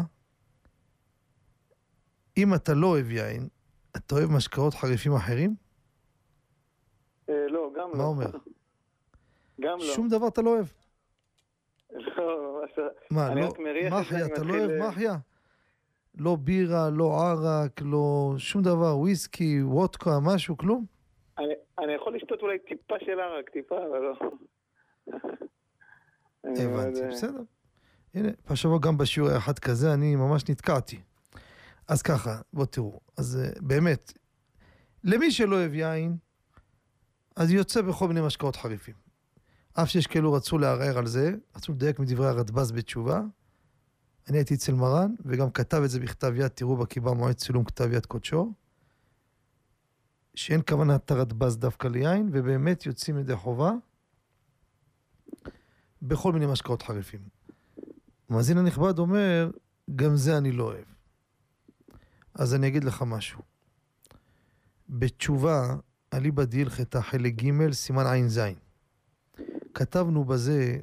אם אתה לא אוהב יין, אתה אוהב משקאות חריפים אחרים? לא, גם לא. מה אומר? גם לא. שום דבר אתה לא אוהב. לא, מה, לא, מחיה, אתה לא אוהב מחיה? לא בירה, לא ערק, לא שום דבר, וויסקי, וודקה, משהו, כלום? אני, אני יכול לשתות אולי טיפה של ערק, טיפה, אבל לא. הבנתי, בסדר. הנה, פשוט גם בשיעור אחד כזה, אני ממש נתקעתי. אז ככה, בוא תראו. אז באמת, למי שלא אוהב יין, אז יוצא בכל מיני משקאות חריפים. אף שיש כאלו רצו לערער על זה, רצו לדייק מדברי הרדב"ז בתשובה. אני הייתי אצל מרן, וגם כתב את זה בכתב יד, תראו בקיבה מועד צילום כתב יד קודשו, שאין כוונת הרדב"ז דווקא ליין, ובאמת יוצאים ידי חובה, בכל מיני משקאות חריפים. המאזין הנכבד אומר, גם זה אני לא אוהב. אז אני אגיד לך משהו. בתשובה, עלי בדיל חטא חלק ג' סימן עין זין. כתבנו בזה,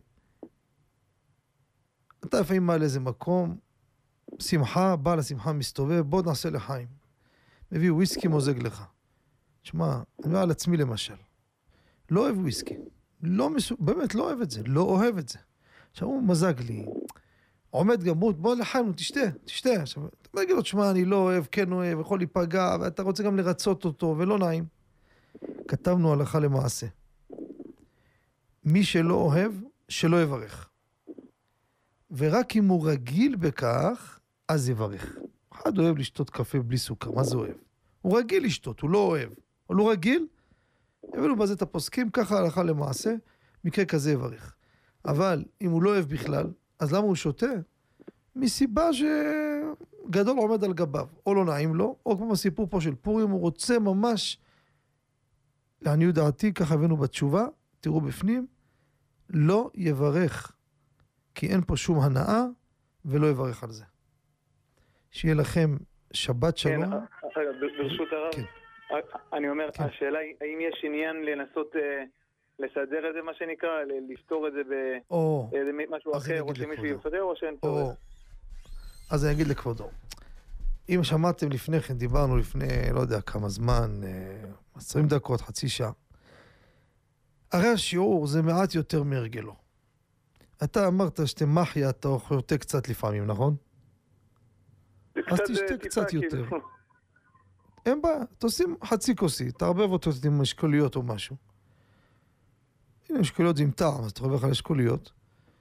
אתה לפעמים בא לאיזה מקום, שמחה, בא לשמחה מסתובב, בוא נעשה לחיים. מביא וויסקי מוזג לך. תשמע, אני אומר על עצמי למשל. לא אוהב וויסקי. לא מסו... באמת לא אוהב את זה. לא אוהב את זה. עכשיו הוא מזג לי. עומד גמות, בוא לחיים, תשתה, תשתה. עכשיו, אתה מגיד לו, תשמע, אני לא אוהב, כן אוהב, יכול להיפגע, ואתה רוצה גם לרצות אותו, ולא נעים. כתבנו הלכה למעשה. מי שלא אוהב, שלא יברך. ורק אם הוא רגיל בכך, אז יברך. אחד אוהב לשתות קפה בלי סוכר, מה זה אוהב? הוא רגיל לשתות, הוא לא אוהב. אבל הוא רגיל, הבאנו בזה את הפוסקים, ככה הלכה למעשה, מקרה כזה יברך. אבל אם הוא לא אוהב בכלל, אז למה הוא שותה? מסיבה שגדול עומד על גביו, או לא נעים לו, או כמו הסיפור פה של פורים, הוא רוצה ממש, לעניות דעתי, ככה הבאנו בתשובה, תראו בפנים, לא יברך, כי אין פה שום הנאה, ולא יברך על זה. שיהיה לכם שבת שלום. כן, ברשות הרב, כן. אני אומר, כן. השאלה היא, האם יש עניין לנסות לסדר את זה, מה שנקרא, לפתור את זה במשהו אחר, או שמישהו יפתר, או שאין צורך? אז אני אגיד לכבודו. אם שמעתם לפני כן, דיברנו לפני, לא יודע כמה זמן, עשרים דקות, חצי שעה. הרי השיעור זה מעט יותר מהרגלו. אתה אמרת שאתה מחיה, אתה שותה קצת לפעמים, נכון? אז תשתה קצת יותר. אין בעיה, תעושים חצי כוסי, תערבב אותו עם אשכוליות או משהו. הנה, אשכוליות זה עם טעם, אז תערבב על אשכוליות.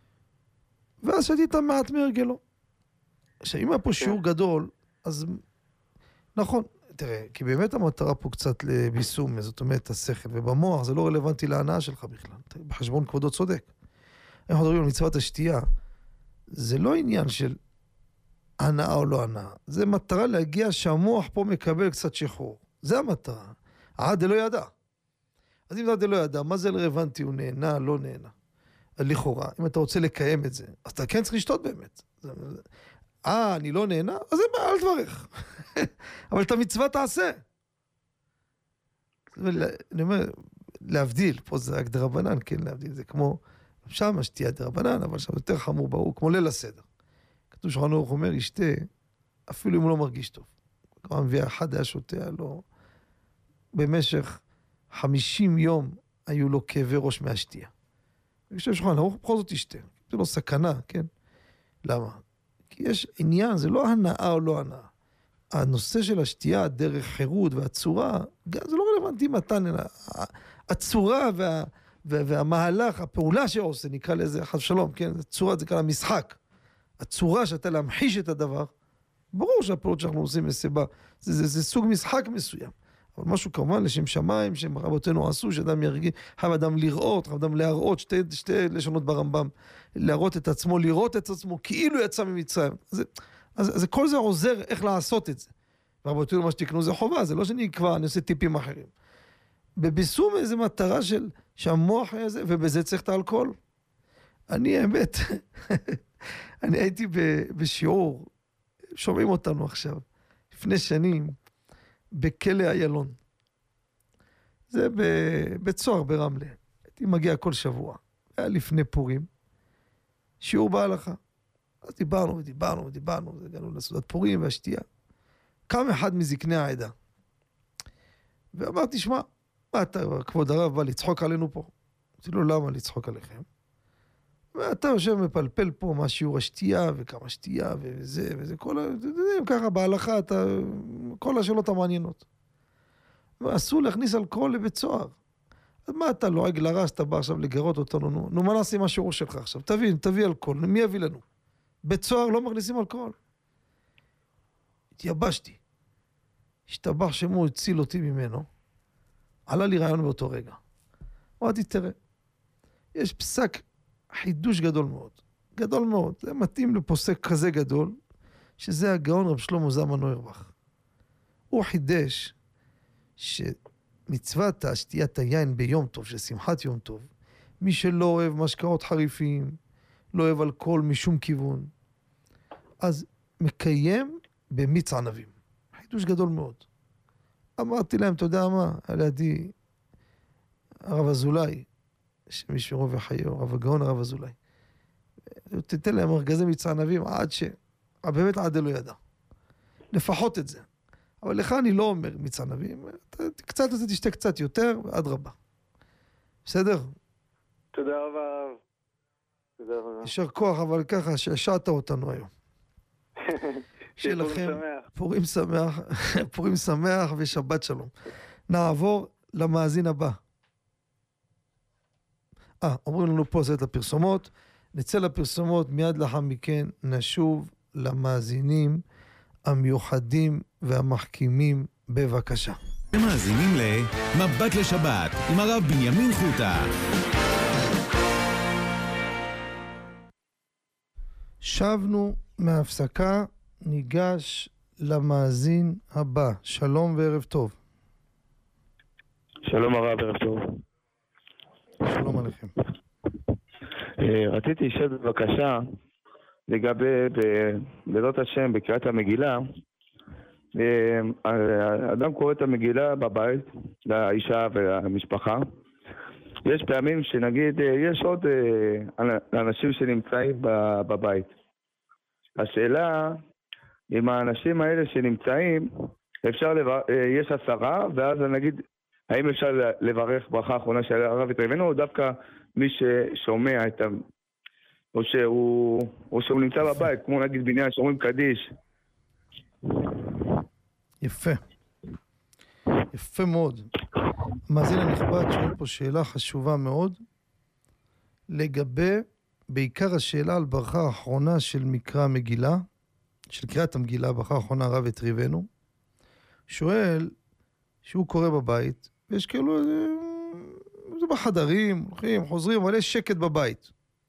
ואז שתית מעט מהרגלו. שאם היה פה שיעור גדול, אז נכון, תראה, כי באמת המטרה פה קצת לביסום, זאת אומרת, השכל, ובמוח זה לא רלוונטי להנאה שלך בכלל. בחשבון כבודו צודק. אנחנו מדברים על מצוות השתייה, זה לא עניין של הנאה או לא הנאה. זה מטרה להגיע שהמוח פה מקבל קצת שחרור. זה המטרה. עד לא ידע. אז אם עד לא ידע, מה זה רלוונטי? הוא נהנה, לא נהנה. לכאורה, אם אתה רוצה לקיים את זה, אז אתה כן צריך לשתות באמת. אה, אני לא נהנה? אז זה על דברך. אבל את המצווה תעשה. אני אומר, להבדיל, פה זה רק דרבנן, כן, להבדיל. זה כמו, שם השתייה דרבנן, אבל שם יותר חמור ברור, כמו ליל הסדר. כתוב שולחן ערוך אומר, ישתה, אפילו אם הוא לא מרגיש טוב. כמו הנביא אחד היה שותה, לא... במשך חמישים יום היו לו כאבי ראש מהשתייה. וכשם שולחן ערוך, בכל זאת ישתה. זה לא סכנה, כן? למה? כי יש עניין, זה לא הנאה או לא הנאה. הנושא של השתייה, דרך חירות והצורה, זה לא רלוונטי מתן, אלא הצורה וה, וה, והמהלך, הפעולה שעושה, נקרא לזה חס שלום, כן? הצורה, זה כאן המשחק. הצורה שאתה להמחיש את הדבר, ברור שהפעולות שאנחנו עושים מסיבה, זה, זה, זה סוג משחק מסוים. אבל משהו כמובן לשם שמיים, שרבותינו עשו, שאדם ירגיש, חייב אדם לראות, חייב אדם להראות, שתי, שתי לשונות ברמב"ם, להראות את עצמו, לראות את עצמו, כאילו יצא ממצרים. אז, אז, אז כל זה עוזר איך לעשות את זה. ורבותינו מה שתקנו זה חובה, זה לא שאני אקבע, אני עושה טיפים אחרים. בביסום איזו מטרה של, שהמוח היה זה, ובזה צריך את האלכוהול. אני האמת, אני הייתי בשיעור, שומעים אותנו עכשיו, לפני שנים, בכלא איילון. זה בבית סוהר ברמלה. הייתי מגיע כל שבוע. היה לפני פורים. שיעור בהלכה. אז דיברנו ודיברנו ודיברנו. הגענו לסעודת פורים והשתייה. קם אחד מזקני העדה. ואמרתי, שמע, מה אתה, כבוד הרב, בא לצחוק עלינו פה? אמרתי לו, למה לצחוק עליכם? ואתה יושב מפלפל פה מה שיעור השתייה וכמה שתייה וזה וזה כל ה... ככה בהלכה אתה... כל השאלות המעניינות. ואסור להכניס אלכוהול לבית סוהר. אז מה אתה לועג לרש, אתה בא עכשיו לגרות אותנו, נו, נו מה נעשה עם השיעור שלך עכשיו? תביא, תביא אלכוהול, מי יביא לנו? בית סוהר לא מכניסים אלכוהול. התייבשתי. השתבח שמו הציל אותי ממנו. עלה לי רעיון באותו רגע. אמרתי, תראה, יש פסק חידוש גדול מאוד. גדול מאוד. זה מתאים לפוסק כזה גדול, שזה הגאון רב שלמה זלמן אוירבך. הוא חידש שמצוות השתיית היין ביום טוב, של שמחת יום טוב, מי שלא אוהב משקאות חריפים, לא אוהב אלכוהול משום כיוון, אז מקיים במיץ ענבים. חידוש גדול מאוד. אמרתי להם, אתה יודע מה? על ידי הרב אזולאי, שמישהו רוב וחיו, הרב הגאון הרב אזולאי. תתן להם ארגזי מיץ ענבים עד ש... באמת עד לא ידע. לפחות את זה. אבל לך אני לא אומר מיץ ענבים, קצת אתה תשתה קצת יותר, ועד רבה. בסדר? תודה רבה. תודה רבה. ישר כוח, אבל ככה שהשעת אותנו היום. שיהיה לכם פורים שמח, פורים שמח ושבת שלום. נעבור למאזין הבא. אה, אומרים לנו פה זה את הפרסומות. נצא לפרסומות, מיד לאחר מכן נשוב למאזינים המיוחדים והמחכימים, בבקשה. מאזינים למבט לשבת עם הרב בנימין חוטה. שבנו מהפסקה, ניגש למאזין הבא. שלום וערב טוב. שלום הרב, ערב טוב. שלום עליכם. רציתי לשאול בבקשה לגבי בלילות השם בקריאת המגילה. אדם קורא את המגילה בבית לאישה ולמשפחה. יש פעמים שנגיד יש עוד אנשים שנמצאים בבית. השאלה אם האנשים האלה שנמצאים אפשר לבר... יש עשרה, ואז נגיד האם אפשר לברך ברכה האחרונה של הרב יתרבנו, או דווקא מי ששומע את ה... או שהוא, או שהוא נמצא בבית, כמו נגיד בניין שאומרים קדיש. יפה. יפה מאוד. מאזין הנכבד שואל פה שאלה חשובה מאוד לגבי בעיקר השאלה על ברכה האחרונה של מקרא המגילה, של קריאת המגילה, ברכה האחרונה הרב הטריבנו, שואל שהוא קורא בבית, ויש כאילו, זה בחדרים, הולכים, חוזרים, אבל יש שקט בבית.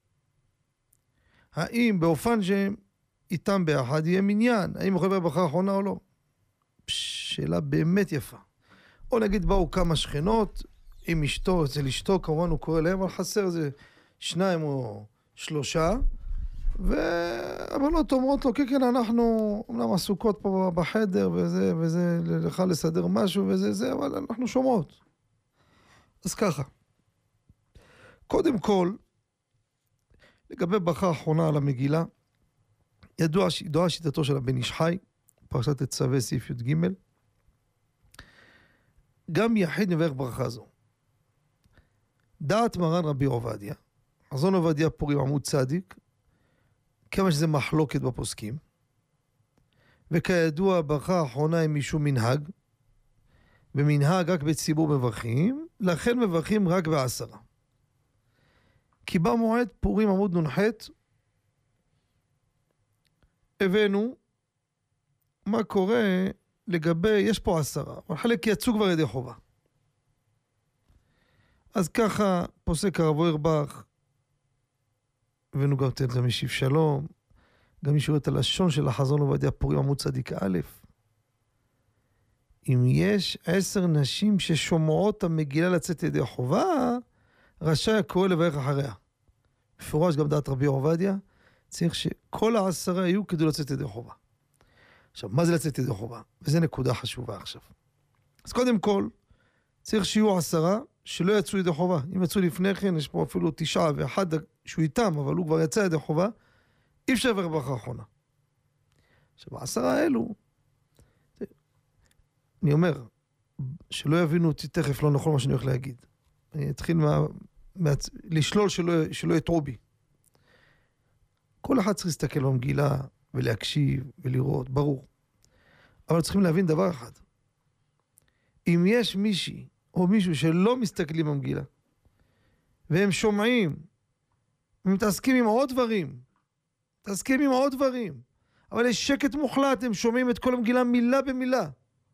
האם באופן שהם איתם ביחד יהיה מניין? האם הוא חבר ברכה האחרונה או לא? שאלה באמת יפה. או נגיד באו כמה שכנות, עם אשתו, אצל אשתו, כמובן הוא קורא להם, אבל חסר איזה שניים או שלושה, והבנות אומרות לו, כן, כן, אנחנו אומנם עסוקות פה בחדר, וזה, וזה, לך לסדר משהו, וזה, זה, אבל אנחנו שומעות. אז ככה. קודם כל, לגבי ברכה האחרונה על המגילה, ידוע, ידועה שיטתו של הבן איש חי, פרשת תצווה סעיף י"ג, גם יחיד מברך ברכה זו. דעת מרן רבי עובדיה, חזון עובדיה פורים עמוד צדיק, כמה שזה מחלוקת בפוסקים, וכידוע ברכה האחרונה היא משום מנהג, ומנהג רק בציבור מברכים, לכן מברכים רק בעשרה. כי במועד פורים עמוד נ"ח, הבאנו מה קורה לגבי, יש פה עשרה, אבל חלק יצאו כבר ידי חובה. אז ככה פוסק הרב אוירבך, הבאנו גם את המשיב שלום, גם מי שרואה את הלשון של החזון עובדיה פורים עמוד צדיק א', אם יש עשר נשים ששומעות המגילה לצאת ידי חובה, רשאי הקורא לברך אחריה. מפורש גם דעת רבי עובדיה, צריך שכל העשרה יהיו כדי לצאת ידי חובה. עכשיו, מה זה לצאת ידי חובה? וזו נקודה חשובה עכשיו. אז קודם כל, צריך שיהיו עשרה שלא יצאו ידי חובה. אם יצאו לפני כן, יש פה אפילו תשעה ואחד שהוא איתם, אבל הוא כבר יצא ידי חובה, אי אפשר לברך ברכה האחרונה. עכשיו, העשרה האלו, אני אומר, שלא יבינו אותי תכף לא נכון מה שאני הולך להגיד. אני אתחיל מה, מה, לשלול שלא, שלא יטעו בי. כל אחד צריך להסתכל במגילה ולהקשיב ולראות, ברור. אבל צריכים להבין דבר אחד. אם יש מישהי או מישהו שלא מסתכלים במגילה, והם שומעים, ומתעסקים עם עוד דברים, מתעסקים עם עוד דברים, אבל יש שקט מוחלט, הם שומעים את כל המגילה מילה במילה.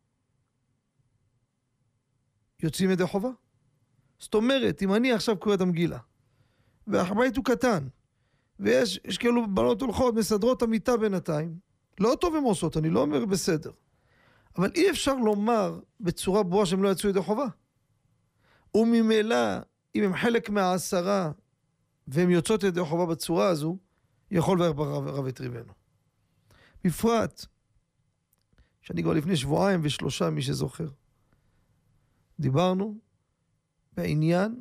יוצאים ידי חובה. זאת אומרת, אם אני עכשיו קורא את המגילה, והבית הוא קטן, ויש יש כאילו בנות הולכות, מסדרות המיטה בינתיים, לא טוב הם עושות, אני לא אומר בסדר. אבל אי אפשר לומר בצורה ברורה שהם לא יצאו ידי חובה. וממילא, אם הם חלק מהעשרה, והם יוצאות ידי חובה בצורה הזו, יכול לברך ברב הטריבנו. בפרט, שאני כבר לפני שבועיים ושלושה, מי שזוכר, דיברנו בעניין,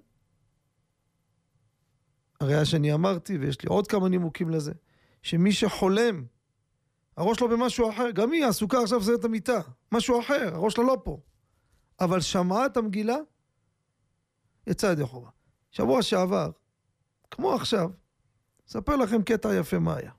הרי שאני אמרתי, ויש לי עוד כמה נימוקים לזה, שמי שחולם, הראש שלו במשהו אחר, גם היא עסוקה עכשיו בסרט המיטה, משהו אחר, הראש שלה לא פה. אבל שמעה את המגילה, יצא ידי חובה. שבוע שעבר, כמו עכשיו, אספר לכם קטע יפה מה היה.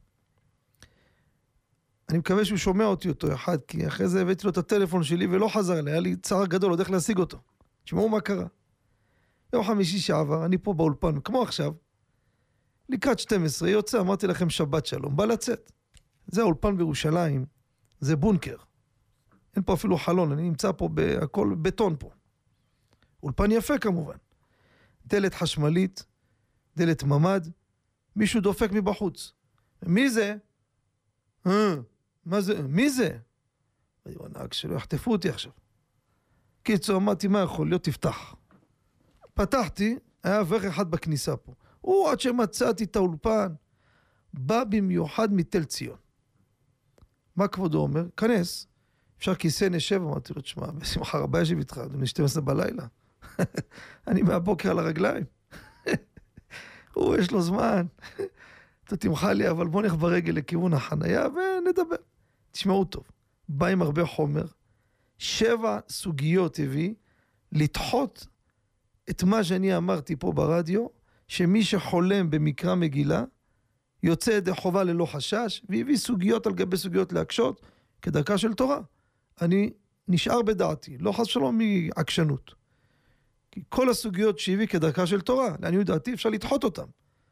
אני מקווה שהוא שומע אותי אותו אחד, כי אחרי זה הבאתי לו את הטלפון שלי ולא חזר לי, היה לי צער גדול, עוד איך להשיג אותו. תשמעו מה קרה. יום חמישי שעבר, אני פה באולפן, כמו עכשיו, לקראת שתים עשרה, יוצא, אמרתי לכם שבת שלום, בא לצאת. זה האולפן בירושלים, זה בונקר. אין פה אפילו חלון, אני נמצא פה בהכל בטון פה. אולפן יפה כמובן. דלת חשמלית, דלת ממד, מישהו דופק מבחוץ. מי זה? אה, מה זה? מי זה? אני ענק שלא יחטפו אותי עכשיו. קיצור, אמרתי, מה יכול להיות? תפתח. פתחתי, היה אברך אחד בכניסה פה. הוא עד שמצאתי את האולפן, בא במיוחד מתל ציון. מה כבודו אומר? כנס. אפשר כיסא נשב? אמרתי לו, תשמע, בשמחה רבה ישיב איתך, אדוני שתים עשרה בלילה. אני מהבוקר על הרגליים. הוא יש לו זמן. אתה תמחה לי, אבל בוא נלך ברגל לכיוון החנייה ונדבר. תשמעו טוב. בא עם הרבה חומר. שבע סוגיות הביא לדחות את מה שאני אמרתי פה ברדיו, שמי שחולם במקרא מגילה, יוצא ידי חובה ללא חשש, והביא סוגיות על גבי סוגיות להקשות, כדרכה של תורה. אני נשאר בדעתי, לא חס שלום מעקשנות. כי כל הסוגיות שהביא כדרכה של תורה, לעניות דעתי אפשר לדחות אותם.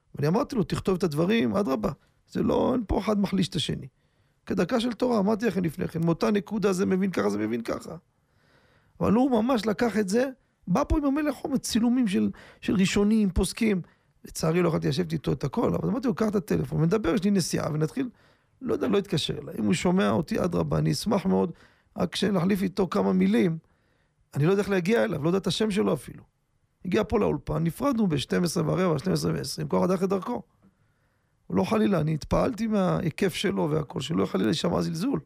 ואני אמרתי לו, תכתוב את הדברים, עד רבה. זה לא, אין פה אחד מחליש את השני. כדקה של תורה, אמרתי לכם לפני כן, מאותה נקודה זה מבין ככה, זה מבין ככה. אבל הוא ממש לקח את זה, בא פה עם המלך חומר, צילומים של, של ראשונים, פוסקים. לצערי לא יכולתי לשבת איתו את הכל, אבל אמרתי לו, קח את הטלפון, ונדבר, יש לי נסיעה, ונתחיל, לא יודע, לא יתקשר אליי. אם הוא שומע אותי, עד רבה, אני אשמח מאוד, רק כשנחליף איתו כמה מילים, אני לא יודע איך להגיע אליו, לא יודע את השם שלו אפילו. הגיע פה לאולפן, נפרדנו ב-שתים עשרה ורבע, שתים עשרה ועשרים, כל אחד אחרי דרכו. הוא לא חלילה, אני התפעלתי מההיקף שלו והכל, שלא חלילה להישמע זלזול.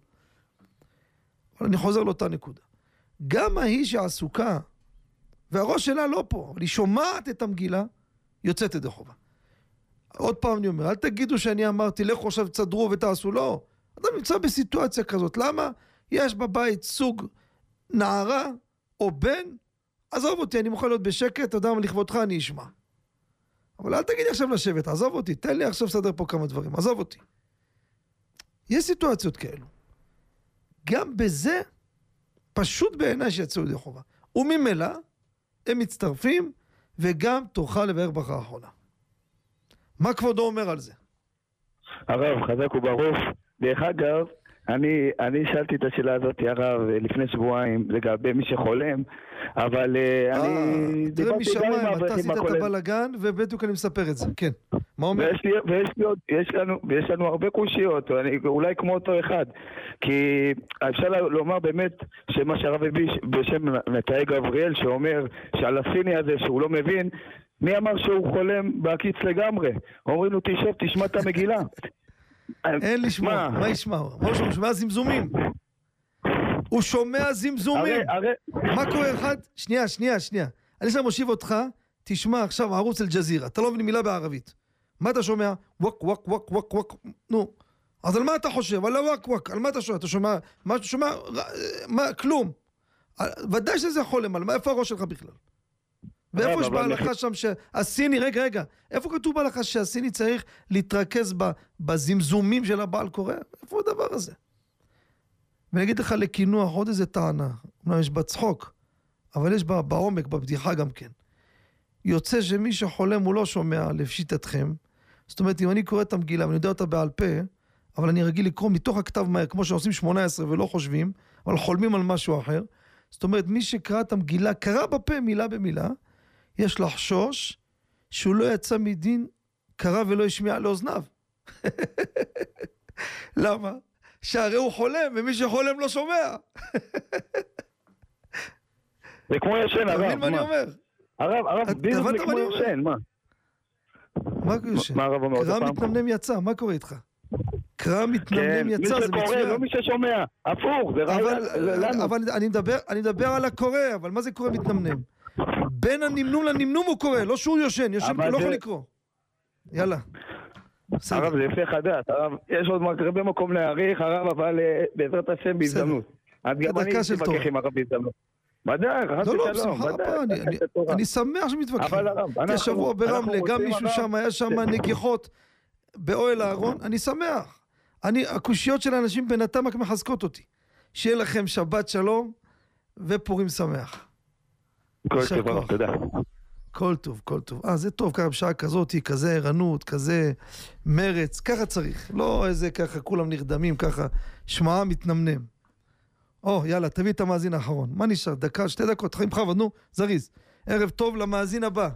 אבל אני חוזר לאותה נקודה. גם ההיא שעסוקה, והראש שלה לא פה, אבל היא שומעת את המגילה, יוצאת ידי חובה. עוד פעם אני אומר, אל תגידו שאני אמרתי, לכו עכשיו תסדרו ותעשו, לא. אתה נמצא בסיטואציה כזאת, למה? יש בבית סוג נערה או בן, עזוב אותי, אני מוכן להיות בשקט, אתה יודע מה לכבודך, אני אשמע. אבל אל תגיד עכשיו לשבת, עזוב אותי, תן לי עכשיו לסדר פה כמה דברים, עזוב אותי. יש סיטואציות כאלו. גם בזה, פשוט בעיניי שיצאו ידי חובה. וממילא, הם מצטרפים, וגם תוכל לבאר ברכה האחרונה. מה כבודו אומר על זה? הרב, חזק וברוך. דרך אגב, אני, אני שאלתי את השאלה הזאת, הרב, לפני שבועיים, לגבי מי שחולם, אבל אה, אני... תראה משמיים, אתה עשית את הבלגן, ובדיוק אני מספר את זה, כן. מה אומר? ויש, לי, ויש, לי עוד, יש, לנו, ויש לנו הרבה קושיות, אני, אולי כמו אותו אחד, כי אפשר לומר באמת שמה שהרב הביא בשם נתאי גבריאל, שאומר שעל הסיני הזה שהוא לא מבין, מי אמר שהוא חולם בהקיץ לגמרי? אומרים לו, תשב, תשמע את המגילה. אין לשמוע, מה ישמע? הוא שומע זמזומים. הוא שומע זמזומים. מה קורה אחד? שנייה, שנייה, שנייה. אני שם מושיב אותך, תשמע עכשיו ערוץ אל-ג'זירה. אתה לא מבין מילה בערבית. מה אתה שומע? ווק, ווק, ווק, ווק, ווק. נו. אז על מה אתה חושב? על הווק, ווק. על מה אתה שומע? אתה שומע? מה אתה שומע? מה? כלום. ודאי שזה חולם. על מה? איפה הראש שלך בכלל? ואיפה יש בהלכה שם שהסיני, רגע, רגע, איפה כתוב בהלכה שהסיני צריך להתרכז בזמזומים של הבעל קורא? איפה הדבר הזה? ואני אגיד לך לכינוח עוד איזה טענה, אומנם יש בצחוק, אבל יש בה בעומק, בבדיחה גם כן. יוצא שמי שחולם הוא לא שומע לפשיטתכם, זאת אומרת, אם אני קורא את המגילה ואני יודע אותה בעל פה, אבל אני רגיל לקרוא מתוך הכתב מהר, כמו שעושים שמונה עשרה ולא חושבים, אבל חולמים על משהו אחר, זאת אומרת, מי שקרא את המגילה, קרא בפה מילה במילה, יש לחשוש שהוא לא יצא מדין, קרא ולא השמיע לאוזניו. למה? שהרי הוא חולם, ומי שחולם לא שומע. זה כמו ישן, הרב. אתה מבין מה אני אומר? הרב, הרב, בדיוק זה כמו ישן, מה? מה ישן? קרא מתנמנם יצא, מה קורה איתך? קרא מתנמנם יצא, זה מצוין. מי שקורא, לא מי ששומע, הפוך, זה רעיון. אבל אני מדבר על הקורא, אבל מה זה קורא מתנמנם? בין הנמנום לנמנום הוא קורא, לא שהוא יושן, יושן לא יכול לקרוא. יאללה. הרב, זה יפה חדש, הרב, יש עוד הרבה מקום להעריך, הרב, אבל בעזרת השם בהזדמנות. אז גם אני מתווכח עם הרב בהזדמנות. בדק, חס ושלום, בדק. אני שמח שמתווכחים. כשבוע ברמלה, גם מישהו שם, היה שם נגיחות באוהל הארון, אני שמח. הקושיות של האנשים בינתם רק מחזקות אותי. שיהיה לכם שבת שלום ופורים שמח. כל טוב, תודה. כל טוב, כל טוב. אה, זה טוב, ככה בשעה כזאת, כזה ערנות, כזה מרץ, ככה צריך. לא איזה ככה, כולם נרדמים, ככה, שמעה מתנמנם. או, יאללה, תביא את המאזין האחרון. מה נשאר? דקה, שתי דקות, חיים בכבוד, נו, זריז. ערב טוב למאזין הבא.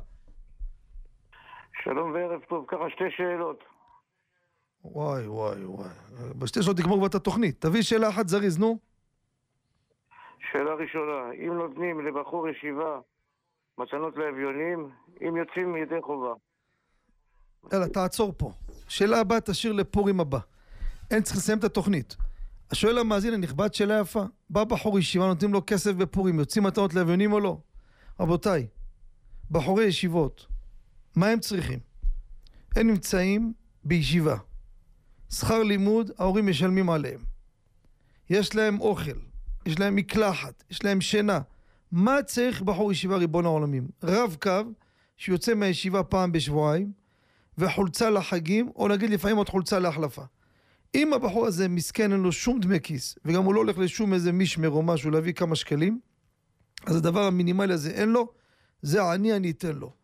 שלום וערב טוב, ככה שתי שאלות. וואי, וואי, וואי. בשתי שאלות תגמור כבר את התוכנית. תביא שאלה אחת, זריז, נו. שאלה ראשונה, אם נותנים לבחור ישיבה מתנות לאביונים, אם יוצאים מידי חובה. יאללה, תעצור פה. שאלה הבאה תשאיר לפורים הבא. אין צריך לסיים את התוכנית. השואל המאזין הנכבד, שאלה יפה. בא בחור ישיבה, נותנים לו כסף בפורים, יוצאים מתנות לאביונים או לא? רבותיי, בחורי ישיבות, מה הם צריכים? הם נמצאים בישיבה. שכר לימוד, ההורים משלמים עליהם. יש להם אוכל. יש להם מקלחת, יש להם שינה. מה צריך בחור ישיבה ריבון העולמים? רב קו שיוצא מהישיבה פעם בשבועיים, וחולצה לחגים, או נגיד לפעמים עוד חולצה להחלפה. אם הבחור הזה מסכן, אין לו שום דמי כיס, וגם הוא לא הולך לשום איזה משמר או משהו להביא כמה שקלים, אז הדבר המינימלי הזה אין לו, זה אני אני אתן לו.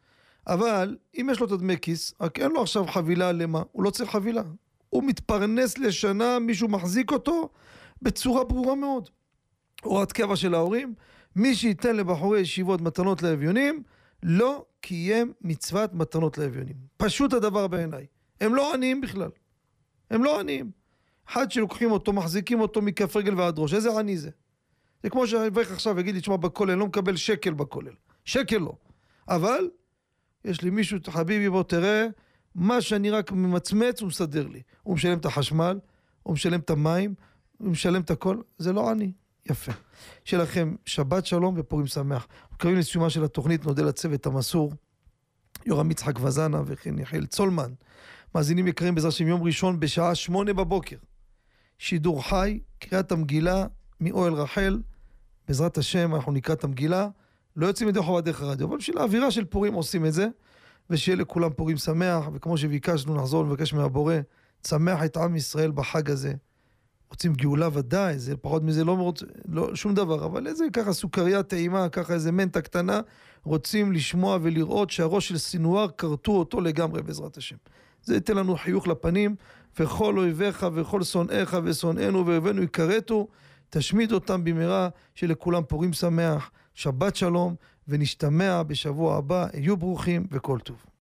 אבל אם יש לו את הדמי כיס, רק אין לו עכשיו חבילה למה, הוא לא צריך חבילה. הוא מתפרנס לשנה, מישהו מחזיק אותו בצורה ברורה מאוד. הוראת קבע של ההורים, מי שייתן לבחורי ישיבות מתנות לאביונים, לא קיים מצוות מתנות לאביונים. פשוט הדבר בעיניי. הם לא עניים בכלל. הם לא עניים. אחד שלוקחים אותו, מחזיקים אותו מכף רגל ועד ראש. איזה עני זה? זה כמו שהאברך עכשיו יגיד לי, תשמע, בכולל, לא מקבל שקל בכולל. שקל לא. אבל יש לי מישהו, חביבי, בוא תראה, מה שאני רק ממצמץ הוא מסדר לי. הוא משלם את החשמל, הוא משלם את המים, הוא משלם את הכל. זה לא עני. יפה. שיהיה לכם שבת שלום ופורים שמח. קרבים לסיומה של התוכנית, נודה לצוות המסור, יורם יצחק וזנה וכן יחיאל צולמן. מאזינים יקרים בעזרת השם, יום ראשון בשעה שמונה בבוקר. שידור חי, קריאת המגילה מאוהל רחל. בעזרת השם אנחנו נקרא את המגילה. לא יוצאים ידי חובה דרך הרדיו, אבל בשביל האווירה של פורים עושים את זה. ושיהיה לכולם פורים שמח, וכמו שביקשנו נחזור לבקש מהבורא, צמח את עם ישראל בחג הזה. רוצים גאולה ודאי, זה פחות מזה לא, מרוצ... לא שום דבר, אבל איזה ככה סוכריה טעימה, ככה איזה מנטה קטנה, רוצים לשמוע ולראות שהראש של סינואר קרטו אותו לגמרי בעזרת השם. זה ייתן לנו חיוך לפנים, וכל אויביך וכל שונאיך ושונאינו ואויבינו יקרתו, תשמיד אותם במהרה, שלכולם פורים שמח, שבת שלום, ונשתמע בשבוע הבא, יהיו ברוכים וכל טוב.